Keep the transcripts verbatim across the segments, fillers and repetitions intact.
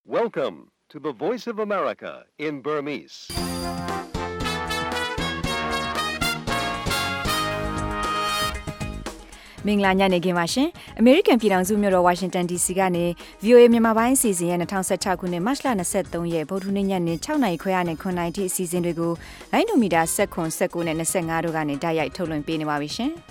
Welcome to the Voice of America in Burmese. ။မင်္ဂလာညနေခင်းပါရှင်။ American ပြည်ထောင်စုမြို့တော် Washington ဒီ စီ ကနေ ဗွီအိုအေ မြန်မာပိုင်းအစီအစဉ်ရဲ့၂၀၁၆ခုနှစ်မတ်လ၂၃ရက်ဗုဒ္ဓဟူးနေ့ညနေ၆နာရီခွဲကနေ၇နာရီထိအစီအစဉ်တွေကိုလိုင်းနိုမီတာ၁၇ ၁၉နဲ့၂၅တို့ကနေတိုက်ရိုက်ထုတ်လွှင့်ပေးနေပါပြီရှင်။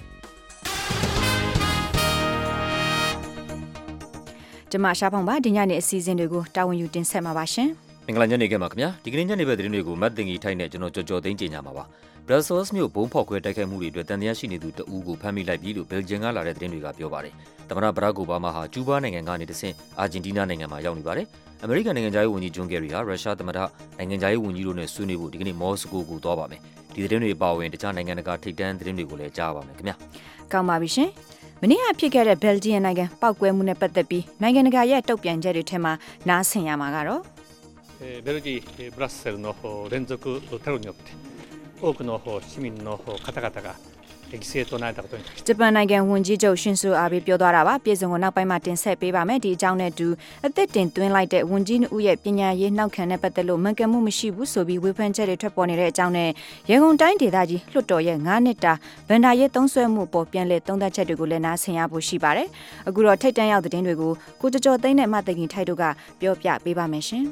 ကျွန်မရှားဖောင်ပါဒီညနေအစီအစဉ်တွေကိုတာဝန်ယူတင်ဆက်မှာပါရှင်။မင်္ဂလာညနေခင်းပါခင်ဗျာ။ဒီကနေ့ညနေဘက်သတင်းတွေကိုမတ်တင်ကြီးထိုက်နဲ့ကျွန်တော်ကြော်ကြော်သိန်းကြေညာမှာပါ။ Brussels မြို့ဘုံဖောက်ခွဲတိုက်ခိုက်မှုတွေအတွက်တန်တရားရှိနေသူတဦးကိုဖမ်းမိလိုက်ပြီလို့ဘယ်လ်ဂျီယံကလာတဲ့သတင်းတွေကပြောပါတယ်။သမ္မတဘရက်အိုဘားမားဟာကျူးဘားနိုင်ငံကနေတဆင့်အာဂျင်တီးနားနိုင်ငံမှာရောက်နေပါတယ်။အမေရိကန်နိုင်ငံသားရေးဝန်ကြီးဂျွန်ကယ်ရီဟာရုရှားသမ္မတနိုင်ငံသားရေးဝန်ကြီးတို့နဲ့ဆွေးနွေးဖို့ဒီကနေ့မော်စကိုကိုသွားပါမယ်။ဒီသတင်းတွေအပါအဝင်တခြားနိုင်ငံတကာထိပ်တန်းသတင်းတွေကိုလည်းကြားပါမယ်ခင်ဗျာ။ကောင်းပါပြီရှင်။မနေ့ကဖြစ်ခဲ့တဲ့ဘယ်လ်ဂျီယံနိုင်ငံပောက်ကွဲမှုနဲ့ပတ်သက်ပြီးနိုင်ငံတကာရဲ့တုံ့ပြန်ချက်တွေထဲမှာနားဆင်ရမှာကတော့ベルギーブラッセルの連続テロによって多くの市民の方々が犠牲となったことに対してဂျပန်နိုင်ငံဝန်ကြီးချုပ်ရှင်ဆူအာဘေးပြောသွားတာပါပြည်စုံကိုနောက်ပိုင်းမှာတင်ဆက်ပေးပါမယ်ဒီအကြောင်းနဲ့အတူအသက်တင်သွင်းလိုက်တဲ့ဝန်ကြီးဦးရဲ့ပညာရေးနောက်ခံနဲ့ပတ်သက်လို့မှန်ကန်မှုမရှိဘူးဆိုပြီးဝေဖန်ချက်တွေထွက်ပေါ်နေတဲ့အကြောင်းနဲ့ရန်ကုန်တိုင်းဒေသကြီးလွှတ်တော်ရဲ့၅နှစ်တာဗန္ဒာရေးသုံးစွဲမှုပေါ်ပြန်လည်သုံးသပ်ချက်တွေကိုလည်းနားဆင်ရဖို့ရှိပါတယ်အခုတော့ထိတ်တန့်ရောက်တဲ့သတင်းတွေကိုကိုကျော်ကျော်သိန်းနဲ့မသိင်ကြီးထိုက်တို့ကပြောပြပေးပါမယ်ရှင်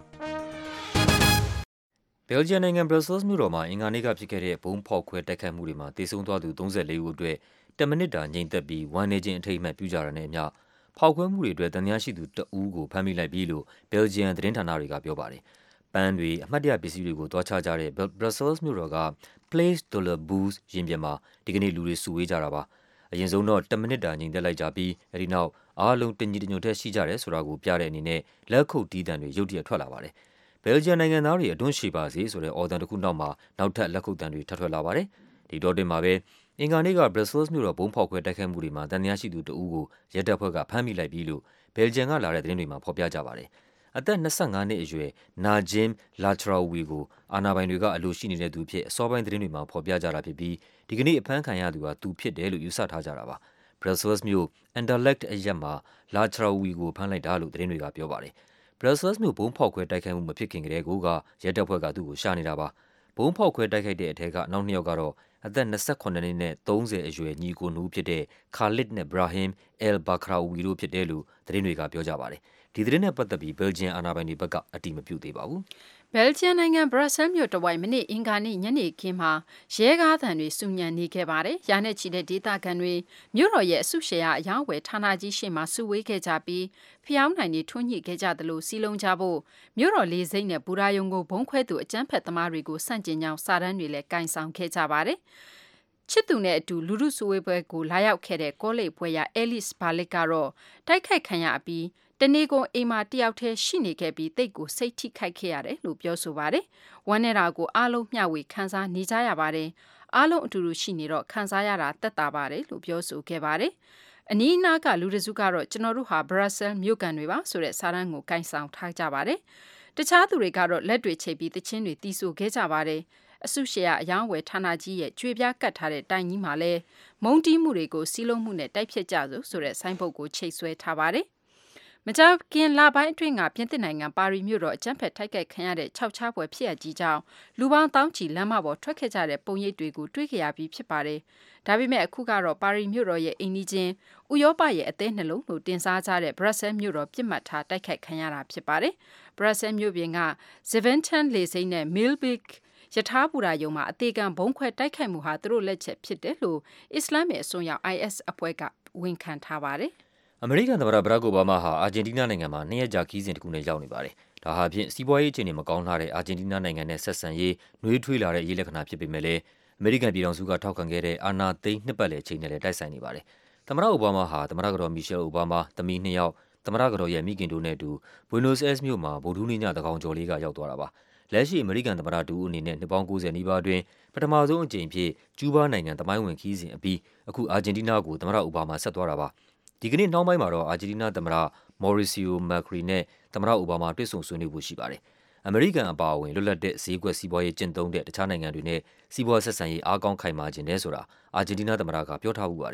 ဘယ်လ်ဂျီယံနိုင်ငံဘရပ်ဆဲလ်မြို့တော်မှာအင်္ဂါနေ့ကဖြစ်ခဲ့တဲ့ဘုံဖောက်ခွဲတိုက်ခိုက်မှုတွေမှာတေဆုံးသွားသူ၃၄ဦးအတွက်တမိနစ်တာငြိမ်သက်ပြီးဝမ်းနည်းခြင်းအထိမ်းအမှတ်ပြုကြရတဲ့မျှဖောက်ခွဲမှုတွေအတွက်တန်တရားရှိသူတဦးကိုဖမ်းမိလိုက်ပြီလို့ဘယ်လ်ဂျီယံသတင်းဌာနတွေကပြောပါတယ်။ပန်းတွေအမှတ်တရပစ္စည်းတွေကိုတွားချကြတဲ့ဘရပ်ဆဲလ်မြို့တော်က Place de la Bourse ရင်ပြင်မှာဒီကနေ့လူတွေစုဝေးကြတာပါ။အရင်ဆုံးတော့တမိနစ်တာငြိမ်သက်လိုက်ကြပြီးအဲဒီနောက်အားလုံးတညီတညွတ်တည်းရှိကြတယ်ဆိုတာကိုပြတဲ့အနေနဲ့လက်ခုပ်တီးသံတွေရုတ်တရက်ထွက်လာပါတယ်။ဘယ်လ်ဂျီယံနိုင်ငံသားတွေအတွန်းရှိပါစေဆိုတဲ့အော်ဒန်တစ်ခုနောက်မှာနောက်ထပ်လက်ခုပ်တံတွေထပ်ထွက်လာပါတယ်။ဒီတော့တင်မှာပဲအင်္ဂါနေ့ကဘရပ်ဆဲလ်မြို့တော်ဘုံဖောက်ခွဲတိုက်ခိုက်မှုတွေမှာတန်တရားရှိသူတဦးကိုရဲတပ်ဖွဲ့ကဖမ်းမိလိုက်ပြီလို့ဘယ်လ်ဂျီယံကလာတဲ့သတင်းတွေမှာဖော်ပြကြပါတယ်။အသက်၂၅နှစ်အရွယ်နာဂျင်လာထရာဝီကိုအာဏာပိုင်တွေကအလိုရှိနေတဲ့သူဖြစ်အစောပိုင်းသတင်းတွေမှာဖော်ပြကြတာဖြစ်ပြီးဒီကနေ့အဖမ်းခံရသူဟာသူဖြစ်တယ်လို့ယူဆထားကြတာပါ။ဘရပ်ဆဲလ်မြို့အန်ဒါလက်အရပ်မှာလာထရာဝီကိုဖမ်းလိုက်တာလို့သတင်းတွေကပြောပါတယ်။ဘရပ်ဆဲလ်မြို့ဘုံဖောက်ခွဲတိုက်ခိုက်မှုမဖြစ်ခင်ကတည်းကရဲတပ်ဖွဲ့ကသူ့ကိုရှာနေတာပါဘုံဖောက်ခွဲတိုက်ခိုက်တဲ့အထက်ကနောက်နှစ်ယောက်ကတော့အသက်၂၈နှစ်နဲ့၃၀အရွယ်ညီကိုနှစ်ဦးဖြစ်တဲ့ခါလစ်နဲ့ဘရာဟင်အယ်ဘာခရာဝီတို့ဖြစ်တယ်လို့သတင်းတွေကပြောကြပါတယ်ဒီသတင်းနဲ့ပတ်သက်ပြီးဘယ်လ်ဂျီယံအာဏာပိုင်တွေဘက်ကအတည်မပြုသေးပါဘူးဘယ်လ်ဂျီယံနိုင်ငံဘရပ်ဆဲလ်မြို့တဝိုက်မနေ့အင်္ဂါနေ့ညနေခင်းမှာရဲကားသံတွေစုညံနေခဲ့ပါတယ်။ရာနဲ့ချီတဲ့ဒေသခံတွေမြို့တော်ရဲ့အစုရှယ်ယာအယောင်းဝယ်ဌာနကြီးရှေ့မှာစုဝေးခဲ့ကြပြီးဖျောင်းနိုင်တွေထွန်းညှိခဲ့ကြသလိုစီလုံးကြဖို့မြို့တော်လေးစိမ့်နဲ့ဘူရာယုံကိုဘုံခွဲသူအကြမ်းဖက်သမားတွေကိုစန့်ကျင်ကြောင်းစာတမ်းတွေလည်းကင်ဆောင်ခဲ့ကြပါတယ်။ချစ်သူနဲ့အတူလူထုစုဝေးပွဲကိုလာရောက်ခဲ့တဲ့ကောလိပ်ဘွဲ့ရအဲလစ်ဘာလစ်ကတော့တိုက်ခိုက်ခံရပြီးတနေ့ကုန်အိမ်မှာတယောက်တည်းရှိနေခဲ့ပြီးတိတ်ကိုစိတ်ထိခိုက်ခဲ့ရတယ်လို့ပြောဆိုပါတယ်။ဝမ်းနေတာကိုအားလုံးမျှဝေခံစားနေကြရပါတယ်။အားလုံးအတူတူရှိနေတော့ခံစားရတာသက်သာပါတယ်လို့ပြောဆိုခဲ့ပါတယ်။အနီးအနားကလူတစုကတော့ကျွန်တော်တို့ဟာဘရပ်ဆဲလ်မြို့ကန်တွေပါဆိုတဲ့စာတမ်းကိုကင်ဆောင်ထားကြပါတယ်။တခြားသူတွေကတော့လက်တွေချိတ်ပြီးသချင်းတွေတီးဆိုခဲ့ကြပါတယ်။အစုရှယ်ယာအယောင်းဝယ်ဌာနကြီးရဲ့ကြွေပြားကတ်ထားတဲ့တိုင်ကြီးမှာလည်းမုံတီးမှုတွေကိုစီးလုံးမှုနဲ့တိုက်ဖြတ်ကြစို့ဆိုတဲ့ဆိုင်းဘုတ်ကိုချိတ်ဆွဲထားပါတယ်။မကြာခင်လပိုင်းအတွင်းကပြင်သစ်နိုင်ငံပါရီမြို့တော်အကြမ်းဖက်တိုက်ခိုက်ခံရတဲ့ခြောက်ခြားပွဲဖြစ်ရကြီးကြောင်းလူပေါင်းတောင်းချီလမ်းမပေါ်ထွက်ခဲ့ကြတဲ့ပုံရိပ်တွေကိုတွေ့ကြရပြီးဖြစ်ပါတယ်။ဒါပေမဲ့အခုကတော့ပါရီမြို့တော်ရဲ့အိမ်နီးချင်းဥရောပရဲ့အသေးနှလုံးလို့တင်စားကြတဲ့ဘရပ်ဆဲလ်မြို့တော်ပြစ်မှတ်ထားတိုက်ခိုက်ခံရတာဖြစ်ပါတယ်။ဘရပ်ဆဲလ်မြို့ပြင်က Zaventem လေဆိပ်နဲ့ Milbik ယထာဘူရာယုံမှာအသေးကံဘုံခွဲတိုက်ခိုက်မှုဟာသူတို့လက်ချက်ဖြစ်တယ်လို့အစ္စလာမ်ရဲ့အစွန်းရောက် အိုင်အက်စ် အဖွဲ့ကဝန်ခံထားပါတယ်။အမေရိကန်သမ္မတဘရက်အိုဘားမားဟာအာဂျင်တီးနားနိုင်ငံမှာနှစ်ရက်ကြာခီးစဉ်တစ်ခုနဲ့ရောက်နေပါတယ်။ဒါဟာဖြင့်စီးပွားရေးအခြေအနေမကောင်းထားတဲ့အာဂျင်တီးနားနိုင်ငံနဲ့ဆက်ဆံရေးနှွေးထွေးလာတဲ့ရေးလက္ခဏာဖြစ်ပေမဲ့လည်းအမေရိကန်ပြည်ထောင်စုကထောက်ခံခဲ့တဲ့အာဏာသိမ်းနှစ်ပတ်လည်ချိန်နဲ့လည်းတိုက်ဆိုင်နေပါတယ်။သမ္မတအိုဘားမားဟာသမ္မတကတော်မီရှယ်အိုဘားမားသမီးနှစ်ယောက်သမ္မတကတော်ရဲ့မိခင်တို့နဲ့အတူဘွေနိုစ်အဲစ်မြို့မှာဗုဒ္ဓဟူးနေ့ညသန်းခေါင်ကျော်လေးကရောက်သွားတာပါ။လက်ရှိအမေရိကန်သမ္မတဒူအနေနဲ့နှစ်ပေါင်း၉၀နီးပါးအတွင်းပထမဆုံးအကြိမ်ဖြစ်ကျူးဘားနိုင်ငံသမိုင်းဝင်ခီးစဉ်အပြီးအခုအာဂျင်တီးနားကိုသမ္မတအိုဘားမားဆက်သွားတာပါ။ဒီကနေ့နှောင်းပိုင်းမှာတော့အာဂျင်တီးနားသမ္မတမော်ရီစီယိုမက်ခရီနဲ့သမ္မတအိုဘားမားတွေ့ဆုံဆွေးနွေးဖို့ရှိပါတယ်။အမေရိကန်အပါအဝင်လွတ်လပ်တဲ့ဈေးကွက်စီးပွားရေးကျင့်သုံးတဲ့တခြားနိုင်ငံတွေနဲ့စီးပွားဆက်ဆံရေးအားကောင်းခိုင်မာခြင်းနဲ့ဆိုတာအာဂျင်တီးနားသမ္မတကပြောထားမှုပါတယ်။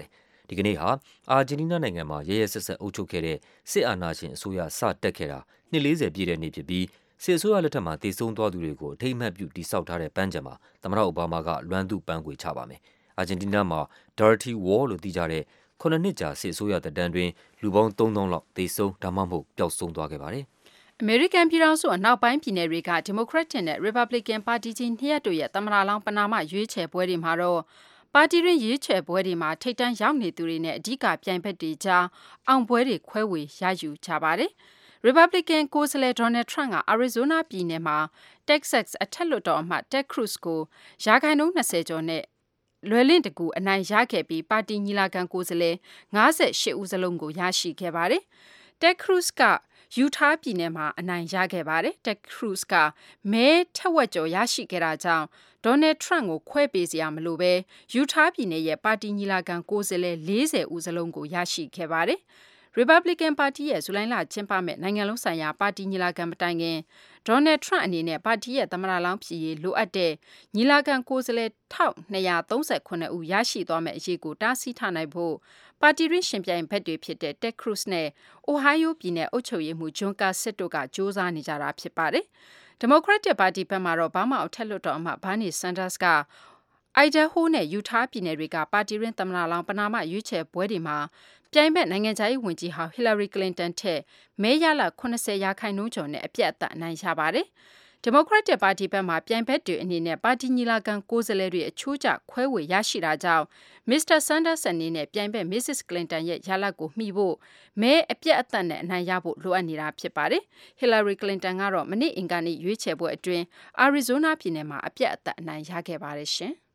ဒီကနေ့ဟာအာဂျင်တီးနားနိုင်ငံမှာရဲရဲဆက်ဆက်အုပ်ချုပ်ခဲ့တဲ့စစ်အာဏာရှင်အစိုးရစတက်ခဲ့တာနှစ်၄၀ပြည့်တဲ့နေ့ဖြစ်ပြီးစစ်အစိုးရလက်ထက်မှာတည်ဆုံသွားသူတွေကိုအထိမ်းအမှတ်ပြုတည်ဆောက်ထားတဲ့ပန်းခြံမှာသမ္မတအိုဘားမားကလွမ်းသူ့ပန်းခွေချပါမယ်။အာဂျင်တီးနားမှာ Dirty War လို့သိကြတဲ့ခုနှစ်နှစ်ကြာစစ်အစိုးရသက်တမ်းတွင်လူပေါင်းသုံးသောင်းလောက်တည်ဆုံဒါမှမဟုတ်ပျောက်ဆုံးသွားခဲ့ပါတယ်။အမေရိကန်ပြည်ထောင်စုအနောက်ပိုင်းပြည်နယ်တွေကဒီမိုကရက်တစ်နဲ့ရီပတ်ဘလစ်ကန်ပါတီကြီးနှစ်ရပ်တို့ရဲ့သမ္မတလောင်းပဏာမရွေးချယ်ပွဲတွေမှာတော့ပါတီရင်းရွေးချယ်ပွဲတွေမှာထိပ်တန်းရောက်နေသူတွေနဲ့အဓိကပြိုင်ဘက်တွေကြားအောင်ပွဲတွေခွဲဝေရယူကြပါတယ်။ Republican ကိုယ်စားလှယ် Donald Trump က Arizona ပြည်နယ်မှာ Texas အထက်လွှတ်တော်အမတ် Ted Cruz ကိုရာခိုင်နှုန်း၂၀ကျော်နဲ့လွယ်လင့်တကူအနိုင်ရခဲ့ပြီးပါတီညီလာခံကိုယ်စားလှယ်၅၈ဦးစလုံးကိုရရှိခဲ့ပါတယ်။ Ted Cruz က Utah ပြည်နယ်မှာအနိုင်ရခဲ့ပါတယ်။ Ted Cruz ကမဲထက်ဝက်ကျော်ရရှိခဲ့တာကြောင့် Donald Trump ကိုခွဲပေးစရာမလိုဘဲ Utah ပြည်နယ်ရဲ့ပါတီညီလာခံကိုယ်စားလှယ်၄၀ဦးစလုံးကိုရရှိခဲ့ပါတယ်။ Republican ပါတီရဲ့ဇူလိုင်လကျင်းပမဲ့နိုင်ငံလုံးဆိုင်ရာပါတီညီလာခံမတိုင်ခင် Donald Trump အနေနဲ့ပါတီရဲ့သမ္မတလောင်းဖြစ်ရေးလိုအပ်တဲ့ညီလာခံကိုယ်စားလှယ်၁၂၃၇ဦးရရှိသွားမယ့်အရေးကိုတားဆီးထားနိုင်ဖို့ပါတီရင်းရှင်ပြိုင်ဘက်တွေဖြစ်တဲ့ Ted Cruz နဲ့ Ohio ပြည်နယ်အုပ်ချုပ်ရေးမှူး John Kasich တို့ကကြိုးစားနေကြတာဖြစ်ပါတယ်။ Democratic ပါတီဘက်မှာတော့ဘားမားအထက်လွှတ်တော်အမတ် Bernie Sanders က Idaho နဲ့ Utah ပြည်နယ်တွေကပါတီရင်းသမ္မတလောင်းပဏာမရွေးချယ်ပွဲတွေမှာပြိုင်ဘက်နိုင်ငံခြားရေးဝန်ကြီးဟောင်း Hillary Clinton ထက်မဲရလဒ်၇၀ရာခိုင်နှုန်းကျော်နဲ့အပြတ်အသတ်အနိုင်ရပါတယ်။ Democratic ပါတီဘက်မှာပြိုင်ဘက်တွေအနေနဲ့ပါတီညီလာခံကိုယ်စားလှယ်တွေအချိုးကျခွဲဝေရရှိတာကြောင့် မစ္စတာ Sanders အနေနဲ့ပြိုင်ဘက် Missus Clinton ရဲ့ရလဒ်ကိုမှီဖို့မဲအပြတ်အသတ်နဲ့အနိုင်ရဖို့လိုအပ်နေတာဖြစ်ပါတယ်။ Hillary Clinton ကတော့မနေ့အင်္ဂါနေ့ရွေးချယ်ပွဲအတွင်း Arizona ပြည်နယ်မှာအပြတ်အသတ်အနိုင်ရခဲ့ပါတယ်ရှင်။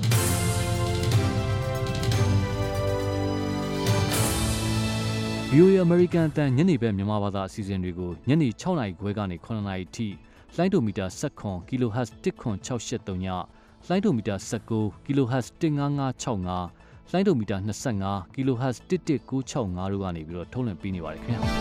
ဗီအိုအေ American အသံညနေဘက်မြန်မာဘာသာအစီအစဉ်တွေကိုညနေ၆နာရီခွဲကနေ၇နာရီထိလိုင်းဒိုမီတာ၁၇ kHz တစ်ခွန်၆၈၃ညလိုင်းဒိုမီတာ၁၉ kHz တစ်၅၅၆၅လိုင်းဒိုမီတာ၂၅ kHz တစ်တစ်၉၆၅တို့ကနေပြီးတော့ထုတ်လွှင့်ပေးနေပါတယ်ခင်ဗျာ။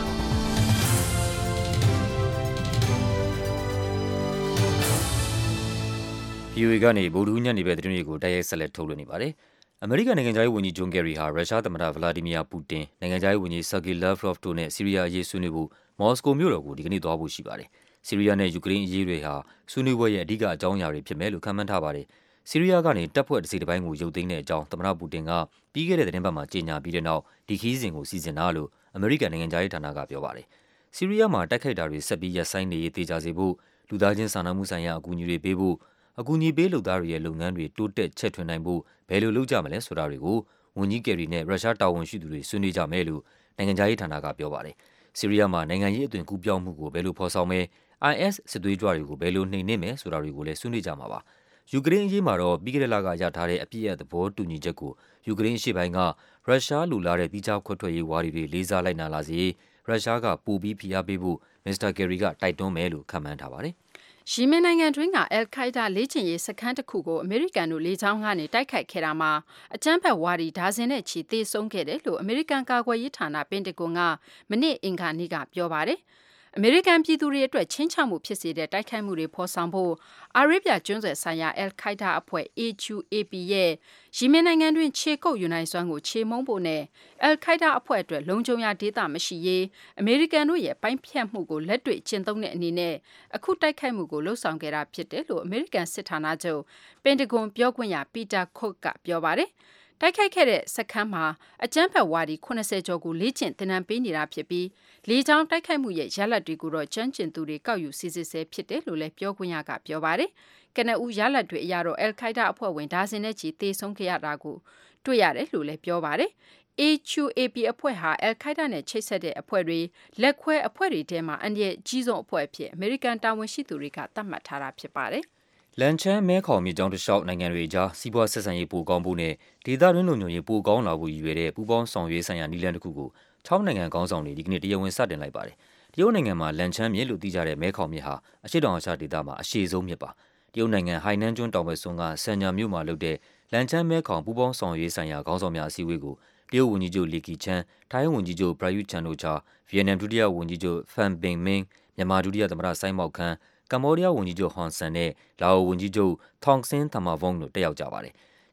ဗီအိုအေကနေဗုဒ္ဓဟူးညနေဘက်သတင်းတွေကိုတိုက်ရိုက်ဆက်လက်ထုတ်လွှင့်နေပါတယ်။အမေရိကန်နိုင်ငံခြားရေးဝန်ကြီးဂျွန်ကယ်ရီဟာရုရှားသမ္မတဗလာဒီမီယာပူတင်၊နိုင်ငံခြားရေးဝန်ကြီးဆာဂေးလာဗ်ရော့ဗ်တို့နဲ့ဆီးရီးယားအရေးဆွေးနွေးဖို့မော်စကိုမြို့တော်ကိုဒီကနေ့သွားဖို့ရှိပါတယ်။ဆီးရီးယားနဲ့ယူကရိန်းအရေးတွေဟာဆွေးနွေးပွဲရဲ့အဓိကအကြောင်းအရာတွေဖြစ်မယ်လို့ခန့်မှန်းထားပါတယ်။ဆီးရီးယားကနေတပ်ဖွဲ့တစ်စိတ်တစ်ပိုင်းကိုရုပ်သိမ်းတဲ့အကြောင်းသမ္မတပူတင်ကပြီးခဲ့တဲ့သတင်းပတ်မှာကြေညာပြီးတဲ့နောက်ဒီခရီးစဉ်ကိုစီစဉ်တာလို့အမေရိကန်နိုင်ငံခြားရေးဌာနကပြောပါတယ်။ဆီးရီးယားမှာတိုက်ခိုက်တာတွေဆက်ပြီးရပ်ဆိုင်းနေရေးသေချာစေဖို့လူသားချင်းစာနာမှုဆိုင်ရာအကူအညီတွေပေးဖို့အကူအညီပေးလုပ်သားတွေရဲ့လုပ်ငန်းတွေတိုးတက်ချဲ့ထွင်နိုင်ဖို့ဘယ်လိုလုပ်ကြမလဲဆိုတာတွေကိုဝန်ကြီးကယ်ရီနဲ့ရုရှားတာဝန်ရှိသူတွေဆွေးနွေးကြမယ်လို့နိုင်ငံခြားရေးဌာနကပြောပါတယ်။ဆီးရီးယားမှာနိုင်ငံရေးအသွင်ကူးပြောင်းမှုကိုဘယ်လိုဖော်ဆောင်မယ် I S စစ်သွေးကြွတွေကိုဘယ်လိုနှိမ်နင်းမယ်ဆိုတာတွေကိုလည်းဆွေးနွေးကြမှာပါ။ယူကရိန်းအရေးမှာတော့ပြီးခဲ့တဲ့လကရထားတဲ့အပြည့်အသဘောတူညီချက်ကိုယူကရိန်းအရှေ့ပိုင်းကရုရှားလူလာတဲ့ပြီးခြားခွဲထွက်ရေးဝါဒီတွေလေးစားလိုက်နာလာစေရုရှားကပိုပြီးဖိအားပေးဖို့မစ္စတာကယ်ရီကတိုက်တွန်းမယ်လို့ခန့်မှန်းထားပါတယ်။ယီမင်နိုင်ငံတွင်းက အယ်လ်ခိုက်ဒါလေ့ကျင့်ရေးစခန်းတစ်ခုကိုအမေရိကန်တို့လေကြောင်းကနေတိုက်ခိုက်ခဲ့တာမှာအကြမ်းဖက်ဝါဒီဒါဇင်နဲ့ချီသေဆုံးခဲ့တယ်လို့အမေရိကန်ကာကွယ်ရေးဌာနပင်တဂွန်ကမနေ့အင်္ဂါနေ့ကပြောပါတယ်။အမေရိကန်ပြည်သူတွေအတွက်ချင်းချမှုဖြစ်စေတဲ့တိုက်ခိုက်မှုတွေဖော်ဆောင်ဖို့အာရေဗျကျွန်းဆွယ်ဆိုင်ရာအယ်လ်ခိုက်ဒါအဖွဲ့ A Q A P ရဲ့ယီမင်နိုင်ငံတွင်းခြေကုပ်ယူနိုင်စွမ်းကိုခြေမုံဖို့နဲ့အယ်လ်ခိုက်ဒါအဖွဲ့အတွက်လုံခြုံရာဒေသမရှိရေးအမေရိကန်တို့ရဲ့ပိုင်းဖြတ်မှုကိုလက်တွေ့ကျင့်သုံးတဲ့အနေနဲ့အခုတိုက်ခိုက်မှုကိုလှုံ့ဆော်ခဲ့တာဖြစ်တယ်လို့အမေရိကန်စစ်ဌာနချုပ်ပင်တဂွန်ပြောခွင့်ရပီတာခုတ်ကပြောပါတယ်။တိုက်ခိုက်ခဲ့တဲ့စခန်းမှာအကြမ်းဖက်ဝါဒီ၇၀ကျော်ကိုလေ့ကျင့်သင်တန်းပေးနေတာဖြစ်ပြီးလေကြောင်းတိုက်ခိုက်မှုရဲ့ရလဒ်တွေကိုတော့ကျွမ်းကျင်သူတွေကောက်ယူစစ်ဆေးဆဲဖြစ်တယ်လို့လည်းပြောခွင့်ရကပြောပါတယ်။ကနဦးရလဒ်တွေအရတော့အယ်လ်ခိုက်ဒါအဖွဲ့ဝင်ဒါဇင်နဲ့ချီသေဆုံးခဲ့ရတာကိုတွေ့ရတယ်လို့လည်းပြောပါတယ်။ A Q A P အဖွဲ့ဟာအယ်လ်ခိုက်ဒါနဲ့ချိတ်ဆက်တဲ့အဖွဲ့တွေလက်ခွဲအဖွဲ့တွေထဲမှာအန်ဒီရဲ့အကြီးဆုံးအဖွဲ့အဖြစ်အမေရိကန်တာဝန်ရှိသူတွေကသတ်မှတ်ထားတာဖြစ်ပါတယ်။လန်ချန်းမဲခေါင်မြစ်ကြောင်းတစ်လျှောက်နိုင်ငံတွေအကြားစီးပွားဆက်ဆံရေးပိုကောင်းဖို့နဲ့ဒေသတွင်းလုံခြုံရေးပိုကောင်းလာဖို့ရည်ရွယ်တဲ့ပူးပေါင်းဆောင်ရွက်ဆိုင်ရာနည်းလမ်းတစ်ခုကိုခြောက်နိုင်ငံခေါင်းဆောင်တွေဒီကနေ့တရားဝင်စတင်လိုက်ပါတယ်။တရုတ်နိုင်ငံမှာလန်ချန်းမြစ်လို့သိကြတဲ့မဲခေါင်မြစ်ဟာအရှေ့တောင်အာရှဒေသမှာအရှည်ဆုံးမြစ်ပါ။တရုတ်နိုင်ငံဟိုင်နန်းကျွန်းတောင်ဘက်စွန်းကဆန်ညာမြို့မှာလုပ်တဲ့လန်ချန်းမဲခေါင်ပူးပေါင်းဆောင်ရွက်ဆိုင်ရာခေါင်းဆောင်များအစည်းအဝေးကိုတရုတ်ဝန်ကြီးချုပ်လီကီချန်၊ထိုင်းဝန်ကြီးချုပ်ပရာယုချန်တို့ချာဗီယက်နမ်ဒုတိယဝန်ကြီးချုပ်ဖန်ဘင်မင်း၊မြန်မာဒုတိယသမ္မတဆိုင်းမောက်ခန်းကမ္ဘောဒီးယားဝန်ကြီးချုပ်ဟွန်ဆန်နဲ့လာအိုဝန်ကြီးချုပ်ထောင်ဆင်းသမာဝုန်းတို့တက်ရောက်ကြပါတယ်။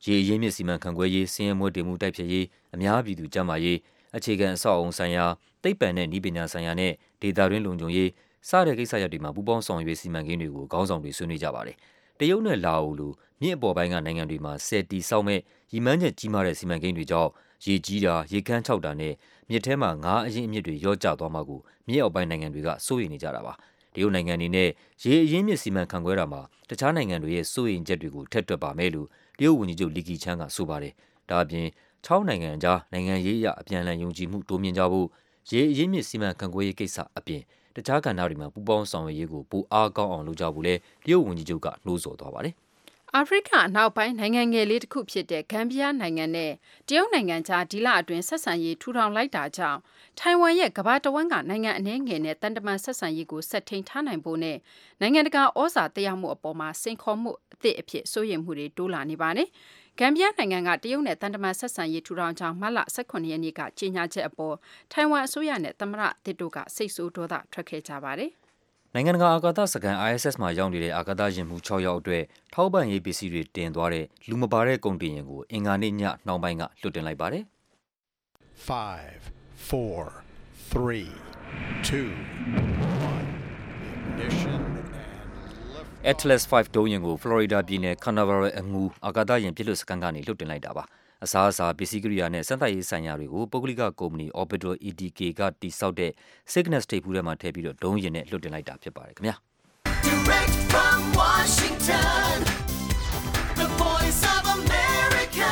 ရေအရင်းမြစ်စီမံခန့်ခွဲရေးစင်းရဲမွဲတေမှုတိုက်ဖျက်ရေးအများပြည်သူကျန်းမာရေးအခြေခံအဆောက်အအုံဆိုင်ရာသိပ္ပံနဲ့နည်းပညာဆိုင်ရာနဲ့ဒေသတွင်းလုံခြုံရေးစတဲ့ကိစ္စရပ်တွေမှာပူးပေါင်းဆောင်ရွက်စီမံကိန်းတွေကိုခေါင်းဆောင်တွေဆွေးနွေးကြပါတယ်။တရုတ်နဲ့လာအိုလိုမြစ်အပေါ်ပိုင်းကနိုင်ငံတွေမှာဆယ်တီဆောက်မဲ့ရည်မှန်းချက်ကြီးမားတဲ့စီမံကိန်းတွေကြောင့်ရေကြီးတာရေခမ်းခြောက်တာနဲ့မြစ်ထဲမှာငါးအရင်းအမြစ်တွေရော့ကျသွားမှာကိုမြစ်အောက်ပိုင်းနိုင်ငံတွေကစိုးရိမ်နေကြတာပါ။တရုတ်နိုင်ငံအနေနဲ့ရေအရင်းမြစ်စီမံခန့်ခွဲတာမှာတခြားနိုင်ငံတွေရဲ့စိုးရိမ်ချက်တွေကိုထက်တွက်ပါမယ်လို့တရုတ်ဝန်ကြီးချုပ်လီကီချန်းကဆိုပါတယ်။ဒါအပြင်ခြောက်နိုင်ငံအကြားနိုင်ငံရေးအရအပြန်အလှန်ယုံကြည်မှုတိုးမြှင့်ကြဖို့ရေအရင်းမြစ်စီမံခန့်ခွဲရေးကိစ္စအပြင်တခြားကဏ္ဍတွေမှာပူးပေါင်းဆောင်ရွက်ရေးကိုပိုအားကောင်းအောင်လုပ်ကြဖို့လဲတရုတ်ဝန်ကြီးချုပ်ကနှိုးဆော်သွားပါတယ်အာဖရိကအနောက်ပိုင်းနိုင်ငံငယ်လေးတစ်ခုဖြစ်တဲ့ဂမ်ဘီယာနိုင်ငံနဲ့တရုတ်နိုင်ငံကြားဒီလအတွင်းဆက်ဆံရေးထူထောင်လိုက်တာကြောင့်ထိုင်ဝမ်ရဲ့ကမ္ဘာတဝန်းကနိုင်ငံအနည်းငယ်နဲ့တန်တမန်ဆက်ဆံရေးကိုဆက်ထိန်ထားနိုင်ဖို့နဲ့နိုင်ငံတကာဩဇာတက်ရောက်မှုအပေါ်မှာစိန်ခေါ်မှုအသစ်အဖြစ်စိုးရိမ်မှုတွေတိုးလာနေပါတယ်။ဂမ်ဘီယာနိုင်ငံကတရုတ်နဲ့တန်တမန်ဆက်ဆံရေးထူထောင်ကြောင်းမတ်လ၁၇ရက်နေ့ကကြေညာချက်အပေါ်ထိုင်ဝမ်အစိုးရနဲ့သမ္မတတစ်တို့ကစိတ်ဆိုးဒေါသထွက်ခဲ့ကြပါတယ်။နိုင်ငံတကာအာကာသစခန်း I S S မှာရောက်နေတဲ့အာကာသယာဉ်မှူး၆ယောက်အတွက်ထောက်ပံ့ရေးပစ္စည်းတွေတင်သွားတဲ့လူမပါတဲ့ကုန်တင်ယာဉ်ကိုအင်္ဂါနေ့ညနှောင်းပိုင်းကလွှတ်တင်လိုက်ပါတယ်။ five, four, three, two, one ignition and Atlas five ဒုံးယာဉ်ကိုဖလော်ရီဒါပြည်နယ်Canaveralအငူအာကာသယာဉ်ပြစ်လွတ်စခန်းကနေလွှတ်တင်လိုက်တာပါ။အစားအစာပစ္စည်းကိရိယာနဲ့စက်သတ်ရေးဆိုင်ရာတွေကိုပုဂ္ဂလိကကုမ္ပဏီ Orbital E D K ကတည်ဆောက်တဲ့ Cygnus ထိပ်ဖူးထဲမှာထည့်ပြီးတော့ဒုံးယာဉ်နဲ့လွှတ်တင်လိုက်တာဖြစ်ပါတယ်ခင်ဗျာ Direct from Washington The Voice of America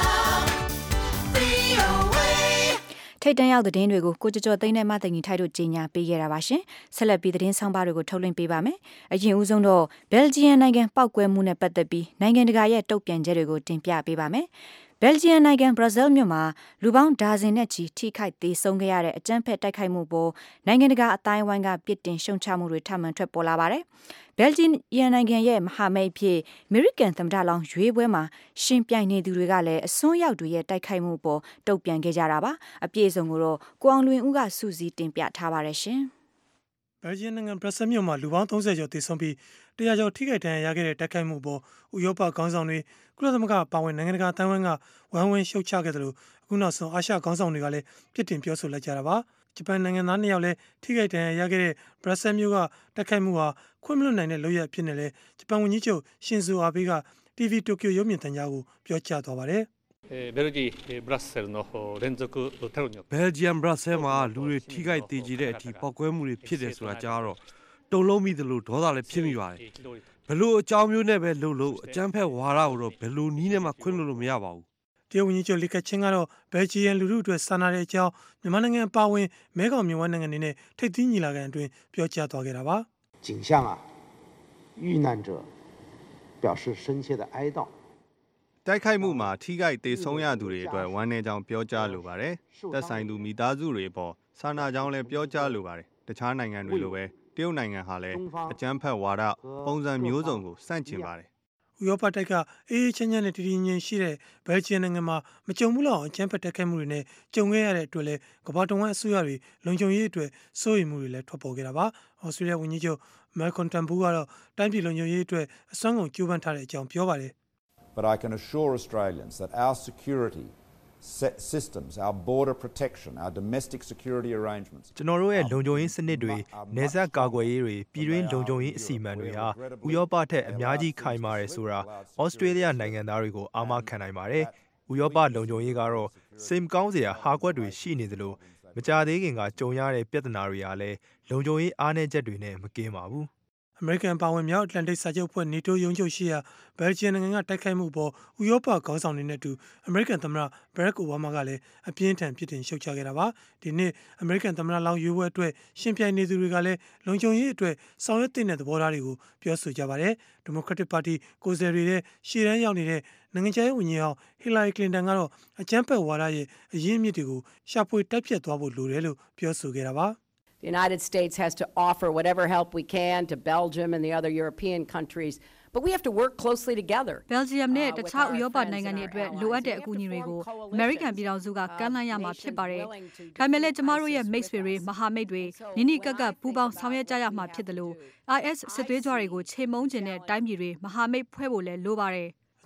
V O A ထိတ်တန့်ရောက်တဲ့သတင်းတွေကိုကိုကြော်ကြော်သိန်းနဲ့မသိငီထိုက်တို့ကြီးညာပေးခဲ့တာပါရှင်ဆက်လက်ပြီးသတင်းဆောင်ပါတွေကိုထုတ်လွှင့်ပေးပါမယ်အရင်ဦးဆုံးတော့ဘယ်လ်ဂျီယံနိုင်ငံပောက်ကွဲမှုနဲ့ပတ်သက်ပြီးနိုင်ငံတကာရဲ့တုံ့ပြန်ချက်တွေကိုတင်ပြပေးပါမယ်ဘယ်လ်ဂျီယံနိုင်ငံဘရာဇီးမြို့မှာလူပေါင်းဒါဇင်နဲ့ချီထိခိုက်သေးဆုံးခဲ့ရတဲ့အကြမ်းဖက်တိုက်ခိုက်မှုပေါ်နိုင်ငံတကာအတိုင်းအဝိုင်းကပြစ်တင်ရှုံချမှုတွေထပ်မံထွက်ပေါ်လာပါတယ်။ဘယ်လ်ဂျီယံနိုင်ငံရဲ့မဟာမိတ်ဖြစ်အမေရိကန်သမ္မတလောင်ရွေးပွဲမှာရှင်ပြိုင်နေသူတွေကလည်းအစွန်းရောက်တွေရဲ့တိုက်ခိုက်မှုပေါ်တုံ့ပြန်ခဲ့ကြတာပါ။အပြည့်အစုံကိုတော့ကိုအောင်လွင်ဦးကစူးစီးတင်ပြထားပါတယ်ရှင်။ဘယ်လ်ဂျီယံနိုင်ငံဘရပ်ဆဲမြို့မှာလူပေါင်းသုံးဆယ်ကျော်သေဆုံးပြီးတရာကျော်ထိခိုက်ဒဏ်ရာရခဲ့တဲ့တိုက်ခိုက်မှုပေါ်ဥရောပခေါင်းဆောင်တွေကုလသမဂ္ဂပါဝင်နိုင်ငံတကာအတိုင်းအဝိုင်းကဝမ်းဝန်းရှုတ်ချခဲ့တယ်လို့အခုနောက်ဆုံးအာရှခေါင်းဆောင်တွေကလည်းပြစ်တင်ပြောဆိုလိုက်ကြတာပါဂျပန်နိုင်ငံသားနှစ်ယောက်လည်းထိခိုက်ဒဏ်ရာရခဲ့တဲ့ဘရပ်ဆဲမြို့ကတိုက်ခိုက်မှုဟာခွင့်မလွတ်နိုင်တဲ့လုပ်ရဖြစ်နေလေဂျပန်ဝန်ကြီးချုပ်ရှင်ဇိုအာဘေးက တီဗီ တိုကျိုရုပ်မြင်သံကြားကိုပြောကြားသွားပါတယ်ベルギー、ブラッセルの連続テロによってベルジယံဘရပ်ဆဲမှာလူတွေထိခိုက်သေးကြတဲ့အထိပောက်ကွဲမှုတွေဖြစ်တယ်ဆိုတာကြားတော့တုံလုံးမိသလိုဒေါသလည်းဖြစ်မိပါတယ်ဘလို့အကြောင်းမျိုးနဲ့ပဲလှုပ်လို့အကြမ်းဖက်ဝါဒကိုတော့ဘလို့နီးနဲ့မှခွင့်လို့လို့မရပါဘူးတရုတ်ဝန်ကြီးချုပ်လီကချင်းကတော့ဘယ်လ်ဂျီယံလူထုအတွက်စာနာတဲ့အကြောင်းမြန်မာနိုင်ငံပါဝင်မဲခေါင်မြဝန်းနိုင်ငံတွေနဲ့ထိပ်သီးညီလာခံအတွင်းပြောကြားသွားခဲ့တာပါ景象啊遇难者表示深切的哀悼တိုက်ခိုက်မှုမှာထိခိုက်သေးဆုံးရသူတွေအတွက်ဝမ်းနည်းကြောင်းပြောကြားလိုပါတယ်။သက်ဆိုင်သူမိသားစုတွေပေါ်စာနာကြောင်းလည်းပြောကြားလိုပါတယ်။တခြားနိုင်ငံတွေလိုပဲတရုတ်နိုင်ငံဟာလည်းအကြမ်းဖက်ဝါဒပုံစံမျိုးစုံကိုစန့်ကျင်ပါတယ်။ဥရောပတိုက်ကအေးအေးချမ်းချမ်းနဲ့တည်တည်ငြိမ်ရှိတဲ့ဘယ်လ်ဂျီယံနိုင်ငံမှာမကြုံဘူးလောက်အကြမ်းဖက်တိုက်ခိုက်မှုတွေနဲ့ကြုံခဲ့ရတဲ့အတွက်လည်းကမ္ဘာတဝန်းအစိုးရတွေလုံခြုံရေးအတွက်စိုးရိမ်မှုတွေလည်းထွက်ပေါ်ခဲ့တာပါ။ဩစတြေးလျဝန်ကြီးချုပ်မဲကွန်တန်ဘူကတော့တိုင်းပြည်လုံခြုံရေးအတွက်အစွမ်းကုန်ကြိုးပမ်းထားတဲ့အကြောင်းပြောပါတယ် But I can assure Australians that our security systems, our border protection, our domestic security arrangements ကျွန်တော်တို့ရဲ့လုံခြုံရေးစနစ်တွေနေဆက်ကာကွယ်ရေးတွေပြည်တွင်းလုံခြုံရေးအစီအမံတွေဟာဥရောပထက်အများကြီးခိုင်မာတယ်ဆိုတာဩစတြေးလျနိုင်ငံသားတွေကိုအာမခံနိုင်ပါတယ်။ဥရောပလုံခြုံရေးကတော့စိတ်မကောင်းစရာဟာကွက်တွေရှိနေသလိုမကြသေးခင်ကကြုံရတဲ့ပြဿနာတွေကလည်းလုံခြုံရေးအားနည်းချက်တွေနဲ့မကင်းပါဘူးအမေရိကန်ပါဝင်မြောက်အတ္တလန်တိတ်စာချုပ်ဖွဲ့နေတိုးရုံးချုပ်ရှိရာဘယ်လ်ဂျီယံနိုင်ငံကတိုက်ခိုက်မှုပေါ်ဥရောပခေါင်းဆောင်တွေနဲ့အတူအမေရိကန်သမ္မတဘရက်အိုဘားမားကလည်းအပြင်းထန်ပြစ်တင်ရှုတ်ချခဲ့တာပါဒီနေ့အမေရိကန်သမ္မတလောင်ရွေးပွဲအတွက်ရှင်ပြိုင်နေသူတွေကလည်းလုံခြုံရေးအတွက်ဆောင်ရွက်တဲ့သဘောထားတွေကိုပြောဆိုကြပါတယ်ဒီမိုကရက်တစ်ပါတီကိုယ်စားလှယ်တွေရဲ့ရှေ့တန်းရောက်နေတဲ့နိုင်ငံခြားရေးဝန်ကြီးဟောင်းဟီလာရီကလင်တန်ကတော့အကြမ်းဖက်ဝါဒရဲ့အရင်းအမြစ်တွေကိုရှာဖွေတိုက်ဖြတ်သွားဖို့လိုတယ်လို့ပြောဆိုခဲ့တာပါ The United States has to offer whatever help we can to Belgium and the other European countries, but we have to work closely together. Belgium နဲ့တခြားဥရောပနိုင်ငံတွေအတွက်လိုအပ်တဲ့အကူအညီတွေကို American ပြည်ထောင်စုကကမ်းလှမ်းရမှာဖြစ်ပါတယ်။ဒါပေမဲ့လည်းကျမတို့ရဲ့ mix တွေမဟာမိတ်တွေနိနိကပ်ကပ်ပူးပေါင်းဆောင်ရွက်ကြရမှာဖြစ်တယ်လို့ I S စစ်သွေးကြွတွေကိုချိန်မုံကျင်တဲ့တိုင်းပြည်တွေမဟာမိတ်ဖွဲ့ဖို့လည်းလိုပါတယ်အ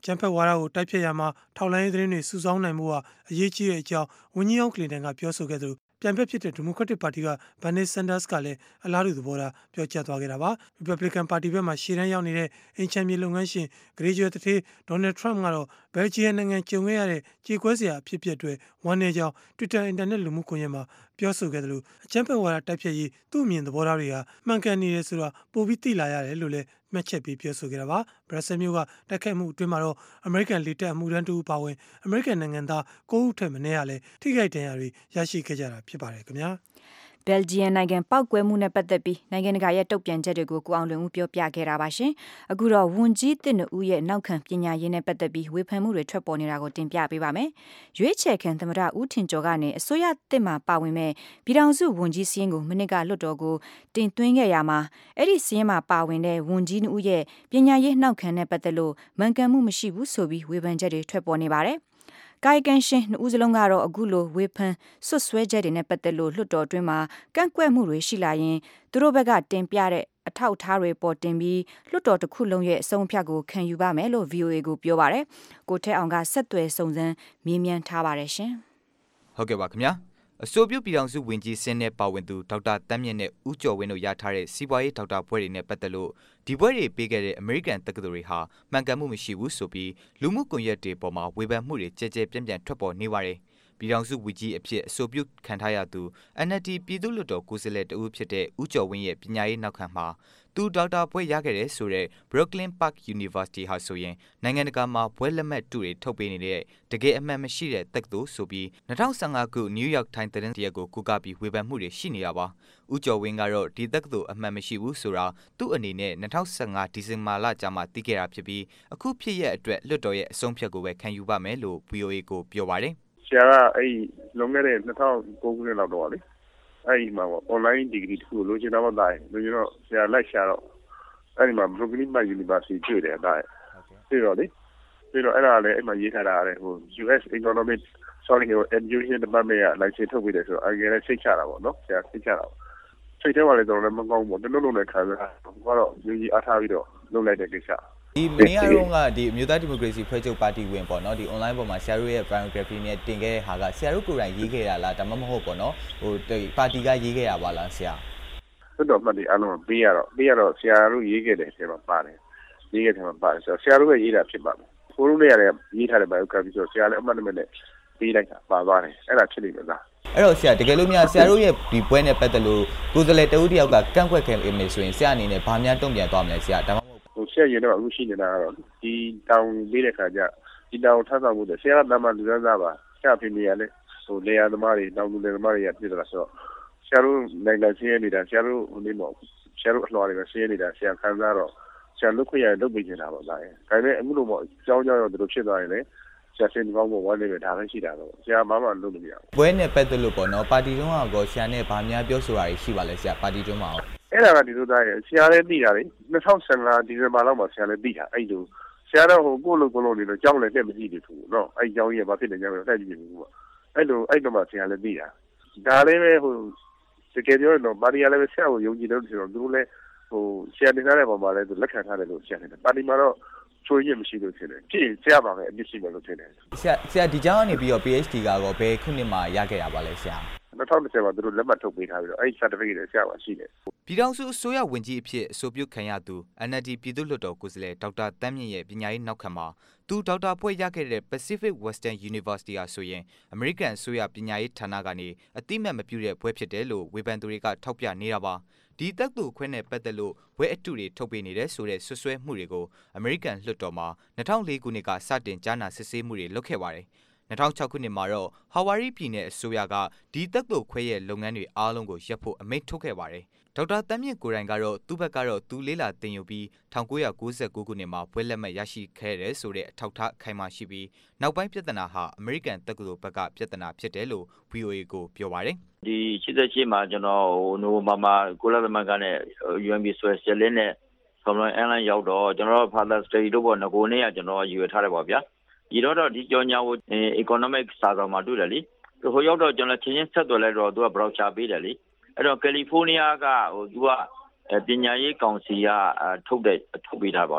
ကျန်းဖက်ဝါဒကိုတိုက်ဖြတ်ရမှာထောက်လိုင်းသတင်းတွေစုဆောင်းနိုင်မှုဟာအရေးကြီးတဲ့အကြောင်းဝန်ကြီးအောင်ကလင်တန်ကပြောဆိုခဲ့သလိုပြန်ဖက်ဖြစ်တဲ့ဒီမိုကရက်တစ်ပါတီကဘန်နီဆန်ဒါစ်ကလည်းအလားတူသဘောထားပြောကြားသွားခဲ့တာပါ။ Republican ပါတီဘက်မှာရှေ့တန်းရောက်နေတဲ့အင်ချမ်းမြေလုပ်ငန်းရှင်ဂရေဂျွေတထေးဒေါ်နယ်ထရမ့်ကတော့ဘယ်လ်ဂျီယံနိုင်ငံကြုံခဲ့ရတဲ့ကြေကွဲစရာအဖြစ်အပျက်တွေဝမ်းနည်းကြောင်း Twitter အင်တာနက်လူမှုကွန်ရက်မှာပြောဆိုခဲ့တယ်လို့အကြမ်းဖက်ဝါဒတိုက်ဖျက်ရေးသူ့အမြင်သဘောထားတွေဟာမှန်ကန်နေတယ်ဆိုတာပိုပြီးသိလာရတယ်လို့လည်းမှတ်ချက်ပေးပြောဆိုခဲ့တာပါ။ ဘရပ်ဆဲလ်မြို့ကတိုက်ခိုက်မှုအတွင်းမှာတော့အမေရိကန်လေတပ်အမှုထမ်းတူပါဝင်အမေရိကန်နိုင်ငံသားကိုးဦးထက်မနည်းရလဲထိခိုက်ဒဏ်ရာတွေရရှိခဲ့ကြတာဖြစ်ပါတယ်ခင်ဗျာဘယ်လ်ဂျီယံနိုင်ငံပောက်ကွဲမှုနဲ့ပတ်သက်ပြီးနိုင်ငံတကာရဲ့တုံ့ပြန်ချက်တွေကိုကိုအောင်လွင်ဦးပြောပြခဲ့တာပါရှင်။အခုတော့ဝန်ကြီးတစ်နဦးရဲ့နောက်ခံပညာရေးနဲ့ပတ်သက်ပြီးဝေဖန်မှုတွေထွက်ပေါ်နေတာကိုတင်ပြပေးပါမယ်။ရွေးချယ်ခံသမ္မတဦးထင်ကျော်ကနေအစိုးရတစ်မှာပါဝင်မဲ့ပြည်ထောင်စုဝန်ကြီးစည်းကိုမိနစ်ကလွတ်တော်ကိုတင်သွင်းခဲ့ရမှာအဲ့ဒီစည်းမှာပါဝင်တဲ့ဝန်ကြီးဦးရဲ့ပညာရေးနောက်ခံနဲ့ပတ်သက်လို့မှန်ကန်မှုမရှိဘူးဆိုပြီးဝေဖန်ချက်တွေထွက်ပေါ်နေပါတယ်။ကာယကံရှင်နှစ်ဦးစလုံးကတော့အခုလိုဝေဖန်ဆွဆွဲချက်တွေနဲ့ပတ်သက်လို့လွှတ်တော်တွင်းမှာကန့်ကွက်မှုတွေရှိလာရင်သူတို့ဘက်ကတင်ပြတဲ့အထောက်အထားတွေပေါ်တင်ပြီးလွှတ်တော်တစ်ခုလုံးရဲ့အဆုံးအဖြတ်ကိုခံယူပါမယ်လို့ ဗီအိုအေ ကိုပြောပါတယ်။ကိုထက်အောင်ကဆက်သွယ်စုံစမ်းမေးမြန်းထားပါတယ်ရှင်။ဟုတ်ကဲ့ပါခင်ဗျာ။အစိုးပြုပြည်ထောင်စုဝန်ကြီးစင်းနဲ့ပါဝင်သူဒေါက်တာတန်းမြင့်နဲ့ဦးကျော်ဝင်းတို့ရထားတဲ့စီးပွားရေးဒေါက်တာဘွဲတွေနဲ့ပတ်သက်လို့ဒီဘွဲတွေပေးခဲ့တဲ့အမေရိကန်တက္ကသိုလ်တွေဟာမှန်ကန်မှုမရှိဘူးဆိုပြီးလူမှုကွန်ရက်တွေပေါ်မှာဝေဖန်မှုတွေကြဲကြဲပြန့်ပြန့်ထွက်ပေါ်နေပါတယ်။ပြည်ထောင်စုဝန်ကြီးအဖြစ်အဆိုပြုခံထားရသူ အန် အယ်လ် ဒီ ပြည်သူ့လွှတ်တော်ကိုယ်စားလှယ်တဦးဖြစ်တဲ့ဦးကျော်ဝင်းရဲ့ပညာရေးနောက်ခံမှာသူဒေါက်တာဘွဲရခဲ့တဲ့ဆိုတဲ့ Brooklyn Park University ဟာဆိုရင်နိုင်ငံတကာမှာဘွဲလက်မှတ်တူတွေထုတ်ပေးနေတဲ့တကယ်အမှန်မရှိတဲ့တက္ကသိုလ်ဆိုပြီး၂၀၁၅ခု New York Times သတင်းတရက်ကိုကူးကားပြီးဝေဖန်မှုတွေရှိနေတာပါ။ဦးကျော်ဝင်းကတော့ဒီတက္ကသိုလ်အမှန်မရှိဘူးဆိုတာသူ့အနေနဲ့၂၀၁၅ဒီဇင်ဘာလကြာမှသိခဲ့တာဖြစ်ပြီးအခုဖြစ်ရဲ့အတွက်လွှတ်တော်ရဲ့အဆုံးဖြတ်ကိုပဲခံယူပါမယ်လို့ ဗီအိုအေ ကိုပြောပါတယ်။ဆရာကအဲ့လွန်ခဲ့တဲ့၂၀၀၉ခုနှစ်လောက်တော့လေအဲ့ဒီမှာပေါ့ online degree တခုလိုချင်တော့တာလိုချင်တော့ဆရာလိုက်ရှာတော့အဲ့ဒီမှာ Brooklyn Park University တွေ့တယ်ဒါပြီးတော့လေပြီးတော့အဲ့ဒါလည်းအဲ့မှာရေးထားတာလေဟို ယူ အက်စ် Economic Sorry ဟို Education Department က license ထုတ်ပေးတယ်ဆိုတော့အကယ်လည်းစိတ်ချတာပေါ့နော်ဆရာစိတ်ချတာပေါ့စိတ်ထဲမှာလည်းတော့လည်းမကောင်းဘူးပေါ့တလုံးလုံးလည်းခံစားကတော့ယူကြီးအားထားပြီးတော့လုပ်လိုက်တဲ့ကိစ္စဒီမင်းကတော့ကဒီအမျိုးသားဒီမိုကရေစီဖွဲ့ချုပ်ပါတီဝင်ပေါ့နော်ဒီ online ပေါ်မှာဆရာတို့ရဲ့ biography နဲ့တင်ခဲ့တဲ့ဟာကဆရာတို့ကိုယ်တိုင်ရေးခဲ့တာလားဒါမှမဟုတ်ပေါ့နော်ဟိုပါတီကရေးခဲ့တာပါလားဆရာဟုတ်တော့မှတ်တယ်အားလုံးပေးရတော့ပေးရတော့ဆရာတို့ရေးခဲ့တယ်ဆရာမပါတယ်ရေးခဲ့တယ်မှာပါတယ်ဆိုတော့ဆရာတို့ပဲရေးတာဖြစ်ပါမယ်ကိုရုံးလေးရတယ်ရေးထားတဲ့ biography ဆိုတော့ဆရာလည်းအမှတ်တမဲ့နဲ့ပေးလိုက်တာပါသွားတယ်အဲ့ဒါဖြစ်နေမှာလားအဲ့တော့ဆရာတကယ်လို့များဆရာတို့ရဲ့ဒီပွဲနဲ့ပတ်သက်လို့ကိုယ်စားလှယ်တဦးတယောက်ကကန့်ကွက်ခဲ့မယ်ဆိုရင်ဆရာအနေနဲ့ဘာများတုံ့ပြန်သွားမလဲဆရာဒါမှမဟုတ်ဟိုဆရာရင်တော့အခုရှိနေတာကတော့ဒီတောင်ပေးတဲ့ခါကျဒီတောင်ထပ်ဆောင်မှုတဲ့ဆရာကတမန်လူသားသားပါဆရာဖေမီရလဲဟိုလေယာသမားတွေတောင်လူလေသမားတွေကပြည်လာဆိုတော့ဆရာတို့နိုင်ငံချင်းရနေတာဆရာတို့ဟိုနေမောဆရာတို့အလှော်တွေပဲဆင်းနေတာဆရာခံစားတော့ဆရာလုတ်ခွင့်ရလုတ်ပေးနေတာပေါ့ဒါရင်ဒါပေမဲ့အခုလိုပေါ့ကြောင်းကြောင်းတော့တို့ဖြစ်သွားရင်လေဆရာစင်ကောင်းပေါ်ဝိုင်းနေပဲဒါပဲရှိတာတော့ဆရာဘာမှလုပ်လို့မရဘူးပွဲနဲ့ပတ်သက်လို့ပေါ့နော်ပါတီတွန်းကတော့ဆရာနဲ့ဗာများပြောဆိုတာရှိပါလဲဆရာပါတီတွန်းမှာအဲ့ဒါကဒီလိုသားရဆရာလည်းသိတာလေ၂၀၁၅ဒီဇင်ဘာလောက်မှာဆရာလည်းသိတာအဲ့လိုဆရာတော့ဟိုကိုယ့်လိုကိုယ်လိုနေတော့ကြောင်းလည်းတက်မကြည့်ဘူးသူနော်အဲ့ကြောင်းကြီးကဘာဖြစ်နေကြလဲတက်ကြည့်ဘူးပေါ့အဲ့လိုအဲ့တော့မှဆရာလည်းသိတာဒါလည်းပဲဟိုတကယ်ပြောရင်တော့ပါတီကလည်းပဲဆရာကိုယုံကြည်လို့ဆိုတော့သူတို့လည်းဟိုဆရာတင်ထားတဲ့ပုံမှာလည်းသူလက်ခံထားတယ်လို့ဆရာတင်တယ်ပါတီမှာတော့ချိုးရမရှိလို့ထင်တယ်ကြည့်ဆရာပါပဲအပြစ်ရှိမယ်လို့ထင်တယ်ဆရာဆရာဒီကြောင်းကနေပြီးတော့ PhD ကတော့ဘယ်ခုနှစ်မှာရခဲ့တာပါလဲဆရာ၂၀၂၀မှာသူတို့လက်မှတ်ထုတ်ပေးထားပြီးတော့အဲ့ဒီ certificate တွေဆရာပါရှိတယ်ပြည်ထောင်စုအစိုးရဝန်ကြီးအဖြစ်အဆိုပြုခံရသူ အန် အယ်လ် ဒီ ပြည်သူ့လွှတ်တော်ကိုယ်စားလှယ်ဒေါက်တာတန်းမြင့်ရဲ့ပညာရေးနောက်ခံမှာသူဒေါက်တာဘွဲ့ရခဲ့တဲ့ Pacific Western University ဟာဆိုရင်အမေရိကန်အစိုးရပညာရေးဌာနကနေအတိမတ်မပြုတဲ့ဘွဲ့ဖြစ်တယ်လို့ဝေဖန်သူတွေကထောက်ပြနေတာပါဒီတက္ကသိုလ်ခွဲနဲ့ပတ်သက်လို့ဘွဲ့အတုတွေထုတ်ပေးနေတဲ့ဆိုတဲ့ဆွဆွဲမှုတွေကိုအမေရိကန်လွှတ်တော်မှာ၂၀၀၄ခုနှစ်ကစတင်ကြားနာစစ်ဆေးမှုတွေလုပ်ခဲ့ပါတယ်၂၀၀၆ခုနှစ်မှာတော့ဟာဝါရီပြည်နယ်အစိုးရကဒီတက္ကသိုလ်ခွဲရဲ့လုပ်ငန်းတွေအားလုံးကိုရပ်ဖို့အမိန့်ထုတ်ခဲ့ပါတယ်ဒေါက်တာတန်းမြင့်ကိုယ်တိုင်ကတော့သူ့ဘက်ကတော့သူလေးလာတင်ယူပြီး၁၉၉၉ခုနှစ်မှာဘွဲ့လက်မှတ်ရရှိခဲ့တဲ့ဆိုတဲ့အထောက်အထားခိုင်မာရှိပြီးနောက်ပိုင်းပြဿနာဟာအမေရိကန်တက္ကသိုလ်ဘက်ကပြဿနာဖြစ်တယ်လို့ ဗီအိုအေ ကိုပြောပါတယ်ဒီရှစ်ရှစ်မှာကျွန်တော်ဟိုနိုမာမာကိုလာသမန်ကနဲ့ ယူ အမ် ဘီ ဆွဲစလင်းနဲ့ဖမ်လွန်အန်လိုင်းရောက်တော့ကျွန်တော် Father Study တို့ပေါ့ငကိုနေ့ကကျွန်တော်ယူရထားတယ်ပေါ့ဗျာဒီတော့ဒီကြောင်ညာကို economic စာဆောင်မှာတွေ့တယ်လေဟိုရောက်တော့ကျွန်တော်ချင်းချင်းဆက်သွယ်လိုက်တော့သူက browser ပေးတယ်လေအဲ့တော့ကယ်လီဖိုးနီးယားကဟိုသူကပညာရေးကောင်စီကထုတ်တဲ့ထုတ်ပေးတာပေါ့လေ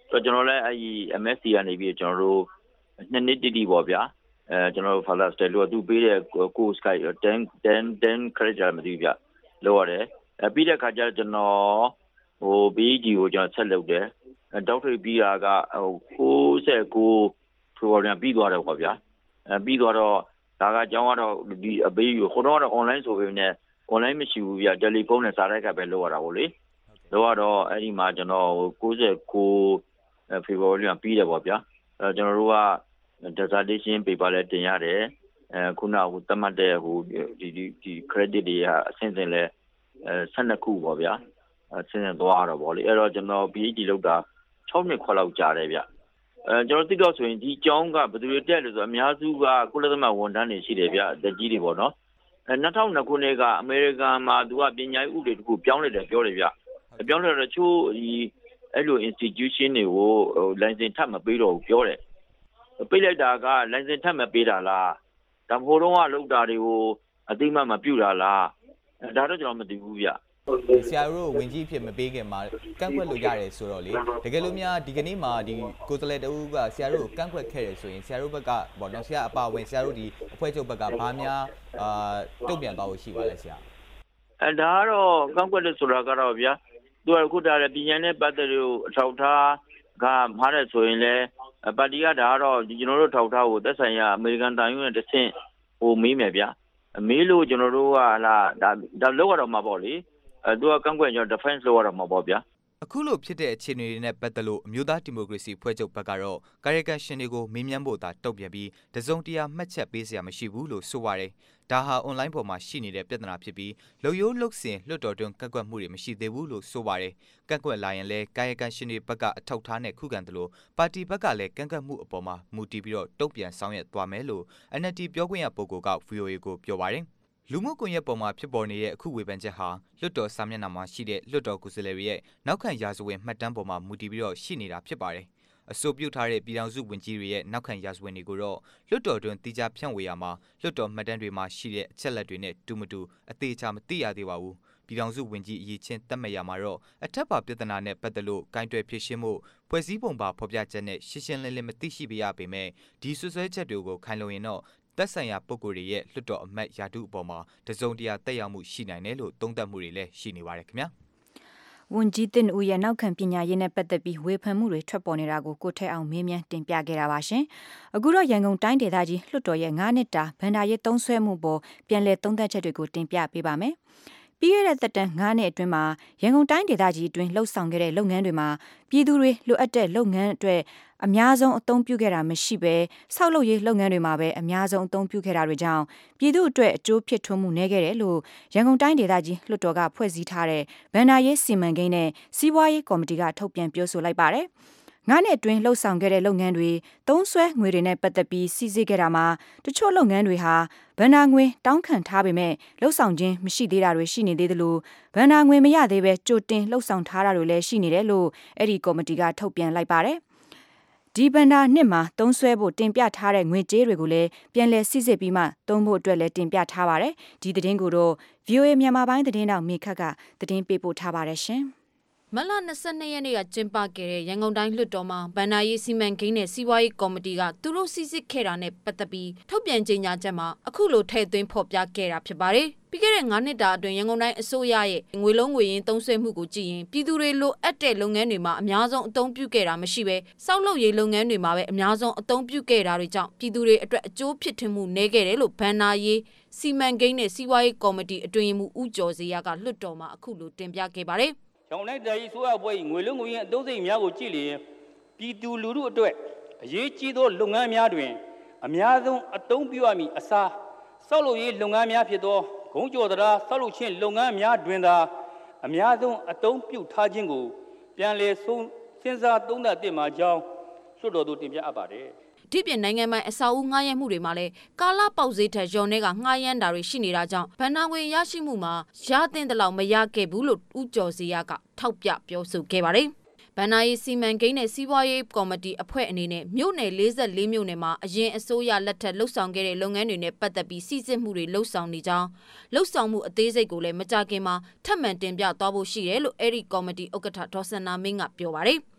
ဆိုတော့ကျွန်တော်လည်းအဲ့ဒီ M S C ကနေပြီးကျွန်တော်တို့နှစ်နှစ်တိတိပေါ့ဗျာအဲကျွန်တော်တို့ Father Stay လို့သူပေးတဲ့ course ကten ten ten credit မသိဘူးဗျလောက်ရတယ်အဲပြီးတဲ့ခါကျကျွန်တော်ဟို B E G ကိုကျွန်တော်ဆက်လုပ်တယ်ဒေါက်တာပြီးတာကဟိုninety-nineဖေဖော်ဝါရီပြီးသွားတယ်ပေါ့ဗျာအဲပြီးသွားတော့ဒါကအကြောင်းကတော့ဒီအပေးယူခုတော့ online ဆိုပေမဲ့ online မရှိဘူးဗျတယ်လီဖုန်းနဲ့စာရိုက်ကပဲလုပ်ရတာပေါ့လေလောက်တော့အဲ့ဒီမှာကျွန်တော်ninety-nineဖေဖော်ဝါရီပြီးတယ်ပေါ့ဗျာအဲကျွန်တော်တို့က dissertation paper လည်းတင်ရတယ်အဲခုနကဟိုတတ်မှတ်တဲ့ဟိုဒီဒီ credit တွေကအဆင့်ဆင့်လဲအဲtwelveခုပေါ့ဗျာအဆင့်ဆင့်သွားတော့ပေါ့လေအဲ့တော့ကျွန်တော် B E G လောက်တာsixနှစ်ခွက်လောက်ကြာတယ်ဗျအဲကျွန်တော်သိတော့ဆိုရင်ဒီကျောင်းကဘယ်သူတွေတက်လို့ဆိုအများစုကကုလသမဂ္ဂဝန်ထမ်းတွေရှိတယ်ဗျတက်ကြီးတွေပေါ့နော်အဲtwo thousand twoခုနှစ်ကအမေရိကန်မှာသူကပညာရေးဥပဒေတခုပြောင်းလဲတယ်ပြောတယ်ဗျပြောင်းလဲတော့ချိုးဒီအဲ့လို institution တွေကို license ထပ်မပေးတော့ဘူးပြောတယ်ပေးလိုက်တာက license ထပ်မပေးတာလားဒါဟိုတုန်းကလောက်တာတွေကိုအသိမှမပြုတာလားဒါတော့ကျွန်တော်မသိဘူးဗျဆရာတို့ဝင်ကြီးဖြစ်မပေးခင်မှာကန့်ကွက်လို့ရတယ်ဆိုတော့လေတကယ်လို့များဒီကနေ့မှာဒီကိုယ်စားလှယ်တဦးကဆရာတို့ကိုကန့်ကွက်ခဲ့တယ်ဆိုရင်ဆရာတို့ဘက်ကပေါ့နော်ဆရာအပါဝင်ဆရာတို့ဒီအဖွဲ့ချုပ်ဘက်ကဘာများအာတုံ့ပြန်သွားဖို့ရှိပါလဲဆရာအဲဒါကတော့ကန့်ကွက်လို့ဆိုတာကတော့ဗျာသူကခုတားတဲ့ပညာနဲ့ပတ်သက်လို့အထောက်ထားကမှားတယ်ဆိုရင်လည်းပါတီကဒါကတော့ကျွန်တော်တို့ထောက်ထားကိုသက်ဆိုင်ရာအမေရိကန်တိုင်းယူနဲ့တဆင့်ဟိုမေးမယ်ဗျာမေးလို့ကျွန်တော်တို့ကဟာဒါဒါလောက်ရတော့မှာပေါ့လေအဲသူကကန့်ကွက်ကျွန်တော် defense လောက်ရတော့မှာပေါ့ဗျာအခုလိုဖြစ်တဲ့အခြေအနေတွေနဲ့ပတ်သက်လို့အမျိုးသားဒီမိုကရေစီဖွဲ့ချုပ်ဘက်ကတော့ကာယကံရှင်တွေကိုမေးမြန်းဖို့သာတုံ့ပြန်ပြီးတစုံတရာမှတ်ချက်ပေးစရာမရှိဘူးလို့ဆိုပါတယ်။ဒါဟာ online ပေါ်မှာရှိနေတဲ့ပြဿနာဖြစ်ပြီးလုံယိုးလုတ်စင်လွတ်တော်တွင်ကန့်ကွက်မှုတွေမရှိသေးဘူးလို့ဆိုပါတယ်။ကန့်ကွက်လာရင်လည်းကာယကံရှင်တွေဘက်ကအထောက်ထားနဲ့ခုခံတယ်လို့ပါတီဘက်ကလည်းကန့်ကွက်မှုအပေါ်မှာမူတည်ပြီးတော့တုံ့ပြန်ဆောင်ရွက်သွားမယ်လို့ N L D ပြောခွင့်ရပုဂ္ဂိုလ်က V O A ကိုပြောပါတယ်။လူမှုကွန်ရက်ပေါ်မှာဖြစ်ပေါ်နေတဲ့အခုဝေဖန်ချက်ဟာလွတ်တော်စာမျက်နှာမှာရှိတဲ့လွတ်တော်ကိုယ်စားလှယ်တွေရဲ့နောက်ခံရာဇဝင်မှတ်တမ်းပေါ်မှာမူတည်ပြီးတော့ရှိနေတာဖြစ်ပါတယ်။အဆိုပြုထားတဲ့ပြည်ထောင်စုဝန်ကြီးတွေရဲ့နောက်ခံရာဇဝင်တွေကိုတော့လွတ်တော်တွင်တိကျဖြန့်ဝေရမှာလွတ်တော်မှတ်တမ်းတွေမှာရှိတဲ့အချက်လက်တွေနဲ့တူမတူအသေးချာမသိရသေးပါဘူး။ပြည်ထောင်စုဝန်ကြီးအရေးချင်းတတ်မှတ်ရမှာတော့အထက်ပါပြဿနာနဲ့ပတ်သက်လို့ဂိုင်းတွယ်ဖြစ်ရှင်းမှုဖွဲ့စည်းပုံပါဖော်ပြချက်နဲ့ရှင်းရှင်းလင်းလင်းမသိရှိပေးရပေမဲ့ဒီဆွဆွဲချက်တွေကိုခိုင်လုံရင်တော့သက်ဆိုင်ရာပုဂ္ဂိုလ်တွေရဲ့လွတ်တော်အမတ်ရာထူးအပေါ်မှာတစုံတရာတက်ရောက်မှုရှိနိုင်တယ်လို့သုံးသပ်မှုတွေလည်းရှိနေပါတယ်ခင်ဗျာဝန်ကြီးတင်ဦးရဲ့နောက်ခံပညာရေးနဲ့ပတ်သက်ပြီးဝေဖန်မှုတွေထွက်ပေါ်နေတာကိုကိုထဲအောင်မေးမြန်းတင်ပြခဲ့တာပါရှင်အခုတော့ရန်ကုန်တိုင်းဒေသကြီးလွတ်တော်ရဲ့nineနှစ်တာဗန္ဒာရေးသုံးဆွဲမှုပေါ်ပြန်လည်သုံးသပ်ချက်တွေကိုတင်ပြပေးပါမယ်ပြီးရတဲ့သက်တမ်းnineနှစ်အတွင်းမှာရန်ကုန်တိုင်းဒေသကြီးအတွင်းလှုပ်ဆောင်ခဲ့တဲ့လုပ်ငန်းတွေမှာပြည်သူတွေလိုအပ်တဲ့လုပ်ငန်းအတွက်အများဆုံးအသုံးပြုခဲ့တာမရှိဘဲဆောက်လုပ်ရေးလုပ်ငန်းတွေမှာပဲအများဆုံးအသုံးပြုခဲ့တာတွေကြောင့်ပြည်သူအတွက်အကျိုးဖြစ်ထွန်းမှုနည်းခဲ့တယ်လို့ရန်ကုန်တိုင်းဒေသကြီးလွှတ်တော်ကဖွဲ့စည်းထားတဲ့ဗန္ဒာရေးစီမံကိန်းနဲ့စီးပွားရေးကော်မတီကထုတ်ပြန်ပြောဆိုလိုက်ပါတယ်ငါးနှစ်အတွင်းလှုပ်ဆောင်ခဲ့တဲ့လုပ်ငန်းတွေသုံးဆွဲငွေတွေနဲ့ပတ်သက်ပြီးစီစစ်ခဲ့တာမှာတချို့လုပ်ငန်းတွေဟာဗန္ဒာငွေတောင်းခံထားပေမဲ့လှုပ်ဆောင်ခြင်းမရှိသေးတာတွေရှိနေသေးသလိုဗန္ဒာငွေမရသေးပဲကြိုတင်လှုပ်ဆောင်ထားတာတွေလည်းရှိနေတယ်လို့အဲ့ဒီကော်မတီကထုတ်ပြန်လိုက်ပါတယ်ဒီဗန္ဒာနှစ်မှာသုံးဆွဲဖို့တင်ပြထားတဲ့ငွေကြေးတွေကိုလည်းပြန်လည်စစ်စစ်ပြီးမှသုံးဖို့အတွက်လည်းတင်ပြထားပါတယ်ဒီသတင်းကိုတော့ V O A မြန်မာပိုင်းသတင်းတောက်မေခတ်ကသတင်းပေးပို့ထားပါတယ်ရှင်မလtwenty-twoရက်နေ့ကကျင်းပခဲ့တဲ့ရန်ကုန်တိုင်းလွှတ်တော်မှာဗန္ဒာရေးစီမံကိန်းနဲ့စီးပွားရေးကော်မတီကသူတို့စီစစ်ခဲ့တာနဲ့ပတ်သက်ပြီးထုတ်ပြန်ကြေညာချက်မှာအခုလိုထည့်သွင်းဖော်ပြခဲ့တာဖြစ်ပါတယ်။ပြီးခဲ့တဲ့nineနှစ်တာအတွင်းရန်ကုန်တိုင်းအစိုးရရဲ့ငွေလုံးငွေရင်းသုံးစွဲမှုကိုကြည့်ရင်ပြည်သူတွေလိုအပ်တဲ့လုပ်ငန်းတွေမှာအများဆုံးအသုံးပြုခဲ့တာမရှိဘဲစောက်လုပ်ရေးလုပ်ငန်းတွေမှာပဲအများဆုံးအသုံးပြုခဲ့တာတွေကြောင့်ပြည်သူတွေအတွက်အကျိုးဖြစ်ထွန်းမှုနည်းခဲ့တယ်လို့ဗန္ဒာရေးစီမံကိန်းနဲ့စီးပွားရေးကော်မတီအတွင်းမှုဦးကျော်စေရကလွှတ်တော်မှာအခုလိုတင်ပြခဲ့ပါတယ်။ရန်ကုန်တိုင်းဒေသကြီးဆိုရပွဲငွေလုံးငွေရင်းအသုံးစရိတ်များကိုကြည့်လျင်ပြည်သူလူထုအတွက်အရေးကြီးသောလုပ်ငန်းများတွင်အများဆုံးအသုံးပြုရမည့်အစားဆောက်လုပ်ရေးလုပ်ငန်းများဖြစ်သောဂုံးကျော်တရားဆောက်လုပ်ခြင်းလုပ်ငန်းများတွင်သာအများဆုံးအသုံးပြုထားခြင်းကိုပြန်လည်ဆုံးစဉ်းစားသုံးသပ်သင့်ပါကြောင်းလွှတ်တော်သို့တင်ပြအပ်ပါတယ်ဒီပြင်နိုင်ငံပိုင်အစာအုပ်ငှားရမ်းမှုတွေမှာလည်းကာလပေါက်ဈေးထက်ရော်နေကငှားရမ်းတာတွေရှိနေတာကြောင့်ဗန္ဒာငွေရရှိမှုမှာရတဲ့တဲ့လောက်မရခဲ့ဘူးလို့ဦးကျော်စီရကထောက်ပြပြောဆိုခဲ့ပါတယ်။ဗန္ဒာရေးစီမံကိန်းနဲ့စီးပွားရေးကော်မတီအဖွဲ့အနေနဲ့မြို့နယ်forty-fourမြို့နယ်မှာအရင်အစိုးရလက်ထက်လှုပ်ဆောင်ခဲ့တဲ့လုပ်ငန်းတွေနဲ့ပတ်သက်ပြီးစီစစ်မှုတွေလှုပ်ဆောင်နေကြောင်းလှုပ်ဆောင်မှုအသေးစိတ်ကိုလည်းမကြခင်မှာထပ်မံတင်ပြသွားဖို့ရှိတယ်လို့အဲ့ဒီကော်မတီဥက္ကဋ္ဌဒေါ်စန္နာမင်းကပြောပါတယ်။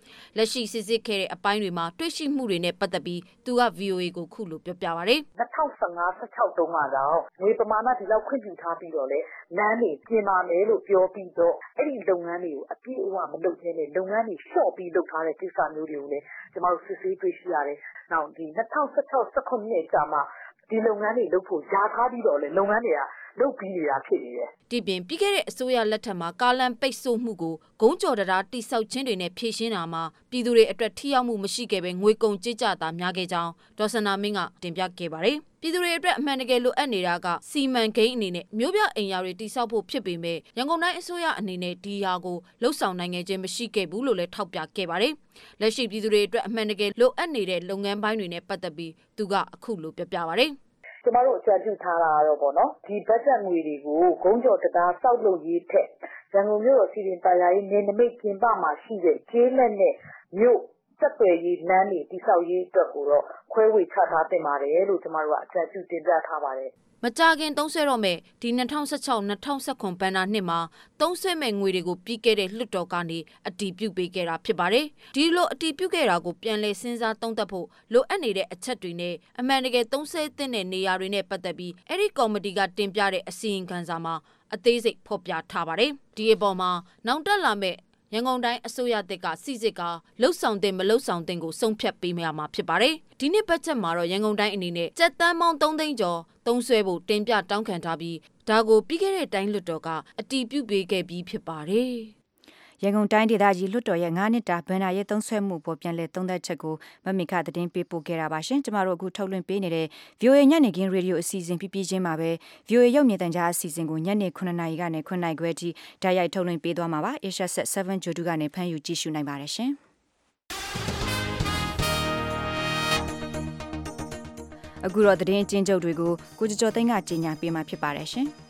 လက်ရှိစစ်စစ်ခဲ့တဲ့အပိုင်းတွေမှာတွေ့ရှိမှုတွေနဲ့ပတ်သက်ပြီးသူက V O A ကိုခုလိုပြောပြပါရယ်၂၀၁၅ ၁၆တုန်းကတော့ငွေပမာဏဒီလောက်ခွင့်ပြုထားပြီးတော့လေလမ်းတွေပြင်ပါမယ်လို့ပြောပြီးတော့အဲ့ဒီလုပ်ငန်းတွေကိုအပြည့်အဝမလုပ်ခြင်းနဲ့လုပ်ငန်းတွေလျှော့ပြီးလုပ်ထားတဲ့ကိစ္စမျိုးတွေကိုလည်းကျမတို့စစ်ဆေးတွေ့ရှိရတယ်။နောက်ဒီ၂၀၁၆ ၁၇နှစ်ကြာမှဒီလုပ်ငန်းတွေလုပ်ဖို့ယာထားပြီးတော့လေလုပ်ငန်းတွေကလုပ်ပြီးနေတာဖြစ်နေတယ်။ဒီပြင်ပြီးခဲ့တဲ့အစိုးရလက်ထက်မှာကာလန်ပိတ်ဆို့မှုကိုဂုံးကြော်တရားတိဆောက်ခြင်းတွေနဲ့ဖြည့်ရှင်းတာမှာပြည်သူတွေအတွက်ထိရောက်မှုမရှိခဲ့ပဲငွေကုန်ကြေးကျတာများခဲ့ကြောင်းဒေါ်စနာမင်းကတင်ပြခဲ့ပါတယ်။ပြည်သူတွေအတွက်အမှန်တကယ်လိုအပ်နေတာကစီမံကိန်းအနေနဲ့မြို့ပြအိမ်ယာတွေတိဆောက်ဖို့ဖြစ်ပေမဲ့ရန်ကုန်တိုင်းအစိုးရအနေနဲ့ဒီဟာကိုလှုပ်ဆောင်နိုင်ခဲ့ခြင်းမရှိခဲ့ဘူးလို့လည်းထောက်ပြခဲ့ပါတယ်။လက်ရှိပြည်သူတွေအတွက်အမှန်တကယ်လိုအပ်နေတဲ့လုပ်ငန်းပိုင်းတွေနဲ့ပတ်သက်ပြီးသူကအခုလိုပြောပြပါတယ်။ကျမတို့အကြံပြုထားတာကတော့ပေါ့နော်ဒီဘတ်ဂျက်ငွေတွေကိုဂုံးကြော်တရားစောက်လုပ်ရေးထက်ရန်ကုန်မြို့တော်စီရင်တရားရေးနေနမိတ်ကျင်းပမှာရှိတဲ့ကျေးလက်နဲ့မြို့ဆက်သွယ်ရေးလမ်းတွေတိဆောက်ရေးအတွက်ကိုတော့ခွဲဝေချထားတင်ပါတယ်လို့ကျမတို့ကအကြံပြုတင်ပြထားပါတယ်မကြခင်သုံးဆွဲတော့မဲ့ဒီ၂၀၁၆ ၂၀၁၇ဘဏ္ဍာနှစ်မှာသုံးဆွဲမဲ့ငွေတွေကိုပြီးခဲ့တဲ့လွှတ်တော်ကနေအတည်ပြုပေးခဲ့တာဖြစ်ပါတယ်။ဒီလိုအတည်ပြုခဲ့တာကိုပြန်လည်စဉ်းစားသုံးသပ်ဖို့လိုအပ်နေတဲ့အချက်တွေနဲ့အမှန်တကယ်သုံးဆွဲသင့်တဲ့နေရာတွေနဲ့ပတ်သက်ပြီးအဲ့ဒီကော်မတီကတင်ပြတဲ့အစီရင်ခံစာမှာအသေးစိတ်ဖော်ပြထားပါတယ်။ဒီအပေါ်မှာနောက်တက်လာမဲ့ရန်ကုန်တိုင်းအစိုးရတပ်ကစီစစ်ကလှုပ်ဆောင်တဲ့မလှုပ်ဆောင်တဲ့ကိုဆုံးဖြတ်ပေးမှာမှာဖြစ်ပါတယ်။ဒီနှစ်ဘတ်ဂျက်မှာတော့ရန်ကုန်တိုင်းအနေနဲ့ကျပ်သန်းပေါင်းသုံးသိန်းကျော်သုံးဆွဲဖို့တင်ပြတောင်းခံထားပြီးဒါကိုပြီးခဲ့တဲ့တိုင်းလွှတ်တော်ကအတည်ပြုပေးခဲ့ပြီးဖြစ်ပါတယ်။ရန်ကုန်တိုင်းဒေသကြီးလွှတ်တော်ရဲ့ငါးနှစ်တာဘဏ္ဍာရေးသုံးဆွဲမှုပေါ်ပြန်လည်သုံးသပ်ချက်ကိုမမီခသတင်းပေးပို့ခဲ့တာပါရှင်။ကျမတို့အခုထုတ်လွှင့်ပေးနေတဲ့ V O A ညနေခင်းရေဒီယိုအစီအစဉ်ပြပြချင်းမှာပဲ V O A ရုပ်မြင်သံကြားအစီအစဉ်ကိုညနေ9နာရီကနေ9နာရီခွဲထိဓာတ်ရိုက်ထုတ်လွှင့်ပေးသွားမှာပါ။ Asia Set 7 Jodu ကနေဖမ်းယူကြည့်ရှုနိုင်ပါတယ်ရှင်။အခုတော့သတင်းအကျဉ်းချုပ်တွေကိုကိုကျော်ကျော်သိန်းကကြီးညာပေးမှာဖြစ်ပါတယ်ရှင်။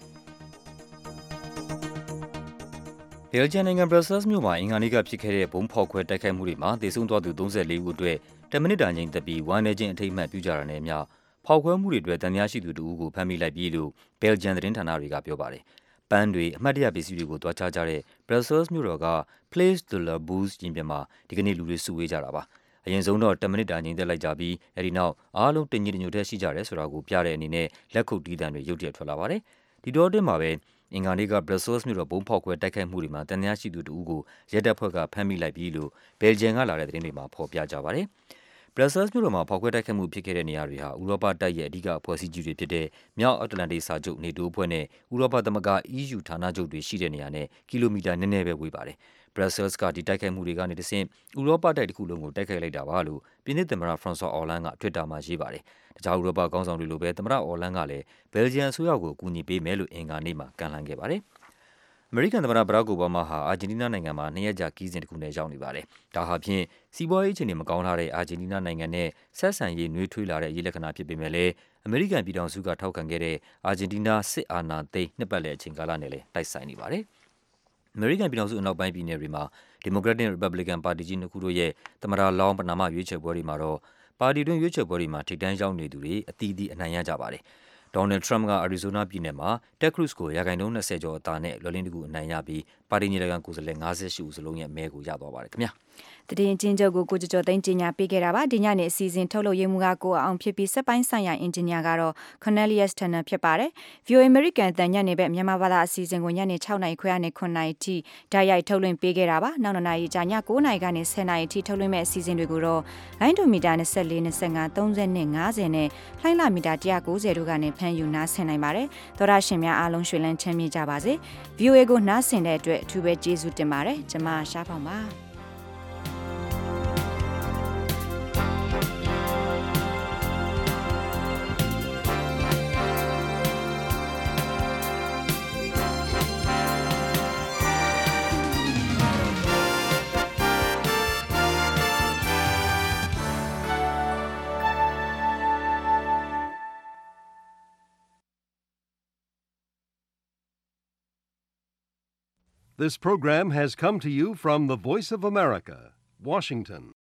ဘယ်လ်ဂျီယံနိုင်ငံဘရပ်ဆဲလ်မြို့မှာအင်္ဂါနေ့ကဖြစ်ခဲ့တဲ့ဘုံဖောက်ခွဲတိုက်ခိုက်မှုတွေမှာသေဆုံးသွားသူသုံးလေးဦးအတွက်တမိနစ်တာငြိမ်သက်ပြီးဝမ်းနည်းခြင်းအထိမ်းအမှတ်ပြုကြတာနဲ့အမျှဖောက်ခွဲမှုတွေအတွက်တန်တရားရှိသူတဦးကိုဖမ်းမိလိုက်ပြီလို့ဘယ်လ်ဂျီယံသတင်းဌာနတွေကပြောပါတယ်။ပန်းတွေအမှတ်တရပစ္စည်းတွေကိုတွားချကြတဲ့ဘရပ်ဆဲလ်မြို့တော်က Place de la Bourse ရင်ပြင်မှာဒီကနေ့လူတွေစုဝေးကြတာပါ။အရင်ဆုံးတော့တမိနစ်တာငြိမ်သက်လိုက်ကြပြီးအဲဒီနောက်အားလုံးတညီတညွတ်တည်းရှိကြတယ်ဆိုတာကိုပြတဲ့အနေနဲ့လက်ခုပ်တီးသံတွေရုတ်တရက်ထွက်လာပါတယ်။ဒီတော့အတွင်းမှာပဲအင်္ဂါနေ့ကဘရပ်ဆဲလ်မြို့တော်ဘုံဖောက်ခွဲတိုက်ခိုက်မှုတွေမှာတန်တရားရှိသူတဦးကိုရဲတပ်ဖွဲ့ကဖမ်းမိလိုက်ပြီလို့ဘယ်လ်ဂျီယံကလာတဲ့သတင်းတွေမှာဖော်ပြကြပါတယ်။ဘရပ်ဆဲလ်မြို့တော်မှာဖောက်ခွဲတိုက်ခိုက်မှုဖြစ်ခဲ့တဲ့နေရာတွေဟာဥရောပတိုက်ရဲ့အဓိကအဖွဲ့အစည်းကြီးတွေဖြစ်တဲ့မြောက်အတ္တလန္တိတ်စာချုပ်နေတိုးအဖွဲ့နဲ့ဥရောပသမဂ္ဂ E U ဌာနချုပ်တွေရှိတဲ့နေရာနဲ့ကီလိုမီတာနည်းနည်းပဲဝေးပါတယ်။ဘရပ်ဆဲလ်ကဒီတိုက်ခိုက်မှုတွေကနေတဆင့်ဥရောပတိုက်တစ်ခုလုံးကိုတိုက်ခိုက်လိုက်တာပါလို့ပြင်သစ်သမ္မတဖရန်ဆွာအော်လန်က Twitter မှာရေးပါတယ်။တခြားဥရောပခေါင်းဆောင်တွေလိုပဲသမ္မတအော်လန်ကလည်းဘယ်လ်ဂျီယံအစိုးရကိုအကူအညီပေးမယ်လို့အင်္ဂါနေ့မှာကမ်းလှမ်းခဲ့ပါတယ်။အမေရိကန်သမ္မတဘရာ့ခ် အိုဘားမားဟာအာဂျင်တီးနားနိုင်ငံမှာနှစ်ရက်ကြာခရီးစဉ်တစ်ခုနဲ့ရောက်နေပါတယ်။ဒါဟာဖြင့်စီးပွားရေးအခြေအနေမကောင်းလာတဲ့အာဂျင်တီးနားနိုင်ငံနဲ့ဆက်ဆံရေးနှွေးထွေးလာတဲ့ရေးလက္ခဏာဖြစ်ပေမဲ့လည်းအမေရိကန်ပြည်ထောင်စုကထောက်ခံခဲ့တဲ့အာဂျင်တီးနားစစ်အာဏာသိမ်းနှစ်ပတ်လည်အချိန်ကာလနဲ့လည်းတိုက်ဆိုင်နေပါတယ်။အမေရိကန်ပြည်ထောင်စုအနောက်ပိုင်းပြည်နယ်တွေမှာဒီမိုကရက်တစ်နဲ့ရီပတ်ဘလီကန်ပါတီကြီးနှစ်ခုတို့ရဲ့သမ္မတလောင်းပဏာမရွေးချယ်ပွဲတွေမှာတော့ပါတီတွင်းရွေးချယ်ပွဲတွေမှာထိပ်တန်းရောက်နေသူတွေအသီးသီးအနိုင်ရကြပါတယ်။ဒေါ်နယ်ထရမ့်ကအရီဇိုနာပြည်နယ်မှာတက်ခရုစ်ကိုရာခိုင်နှုန်း၂၀ကျော်အသာနဲ့လွှတ်လင်းတကူအနိုင်ရပြီးပါတီညီလာခံကိုယ်စားလှယ်၅၈ဦးစလုံးရဲ့မဲကိုရသွားပါတယ်ခင်ဗျာ။တည်င်းချင်းချုပ်ကိုကိုကျော်ကျော်သိန်းကြီးညာပေးခဲ့တာပါဒီညနေအစီအစဉ်ထုတ်လုပ်ရေးမှုကကိုအောင်ဖြစ်ပြီးစက်ပိုင်းဆိုင်ရာအင်ဂျင်နီယာကတော့ Cornelius Tanner ဖြစ်ပါတယ်။ V O A American တန်ညနေပဲမြန်မာဘာသာအစီအစဉ်ကိုညနေ6နာရီခွဲကနေ9နာရီထိဓာတ်ရိုက်ထုတ်လွှင့်ပေးခဲ့တာပါနောက်နှစ်နာရီကြာည9နာရီကနေ10နာရီထိထုတ်လွှင့်မဲ့အစီအစဉ်တွေကိုတော့လိုင်းဒိုမီတာ၂၄ ၂၅ ၃၂ ၅၀နဲ့လှိုင်းလာမီတာ၁၉၀တို့ကနေဖမ်းယူနားဆင်နိုင်ပါတယ်သောရရှင်များအားလုံးရွှေလန်းချမ်းမြေ့ကြပါစေ V O A ကိုနားဆင်တဲ့အတွက်အထူးပဲကျေးဇူးတင်ပါတယ်ကျွန်မရှားဖောင်ပါ This program has come to you from the Voice of America, Washington.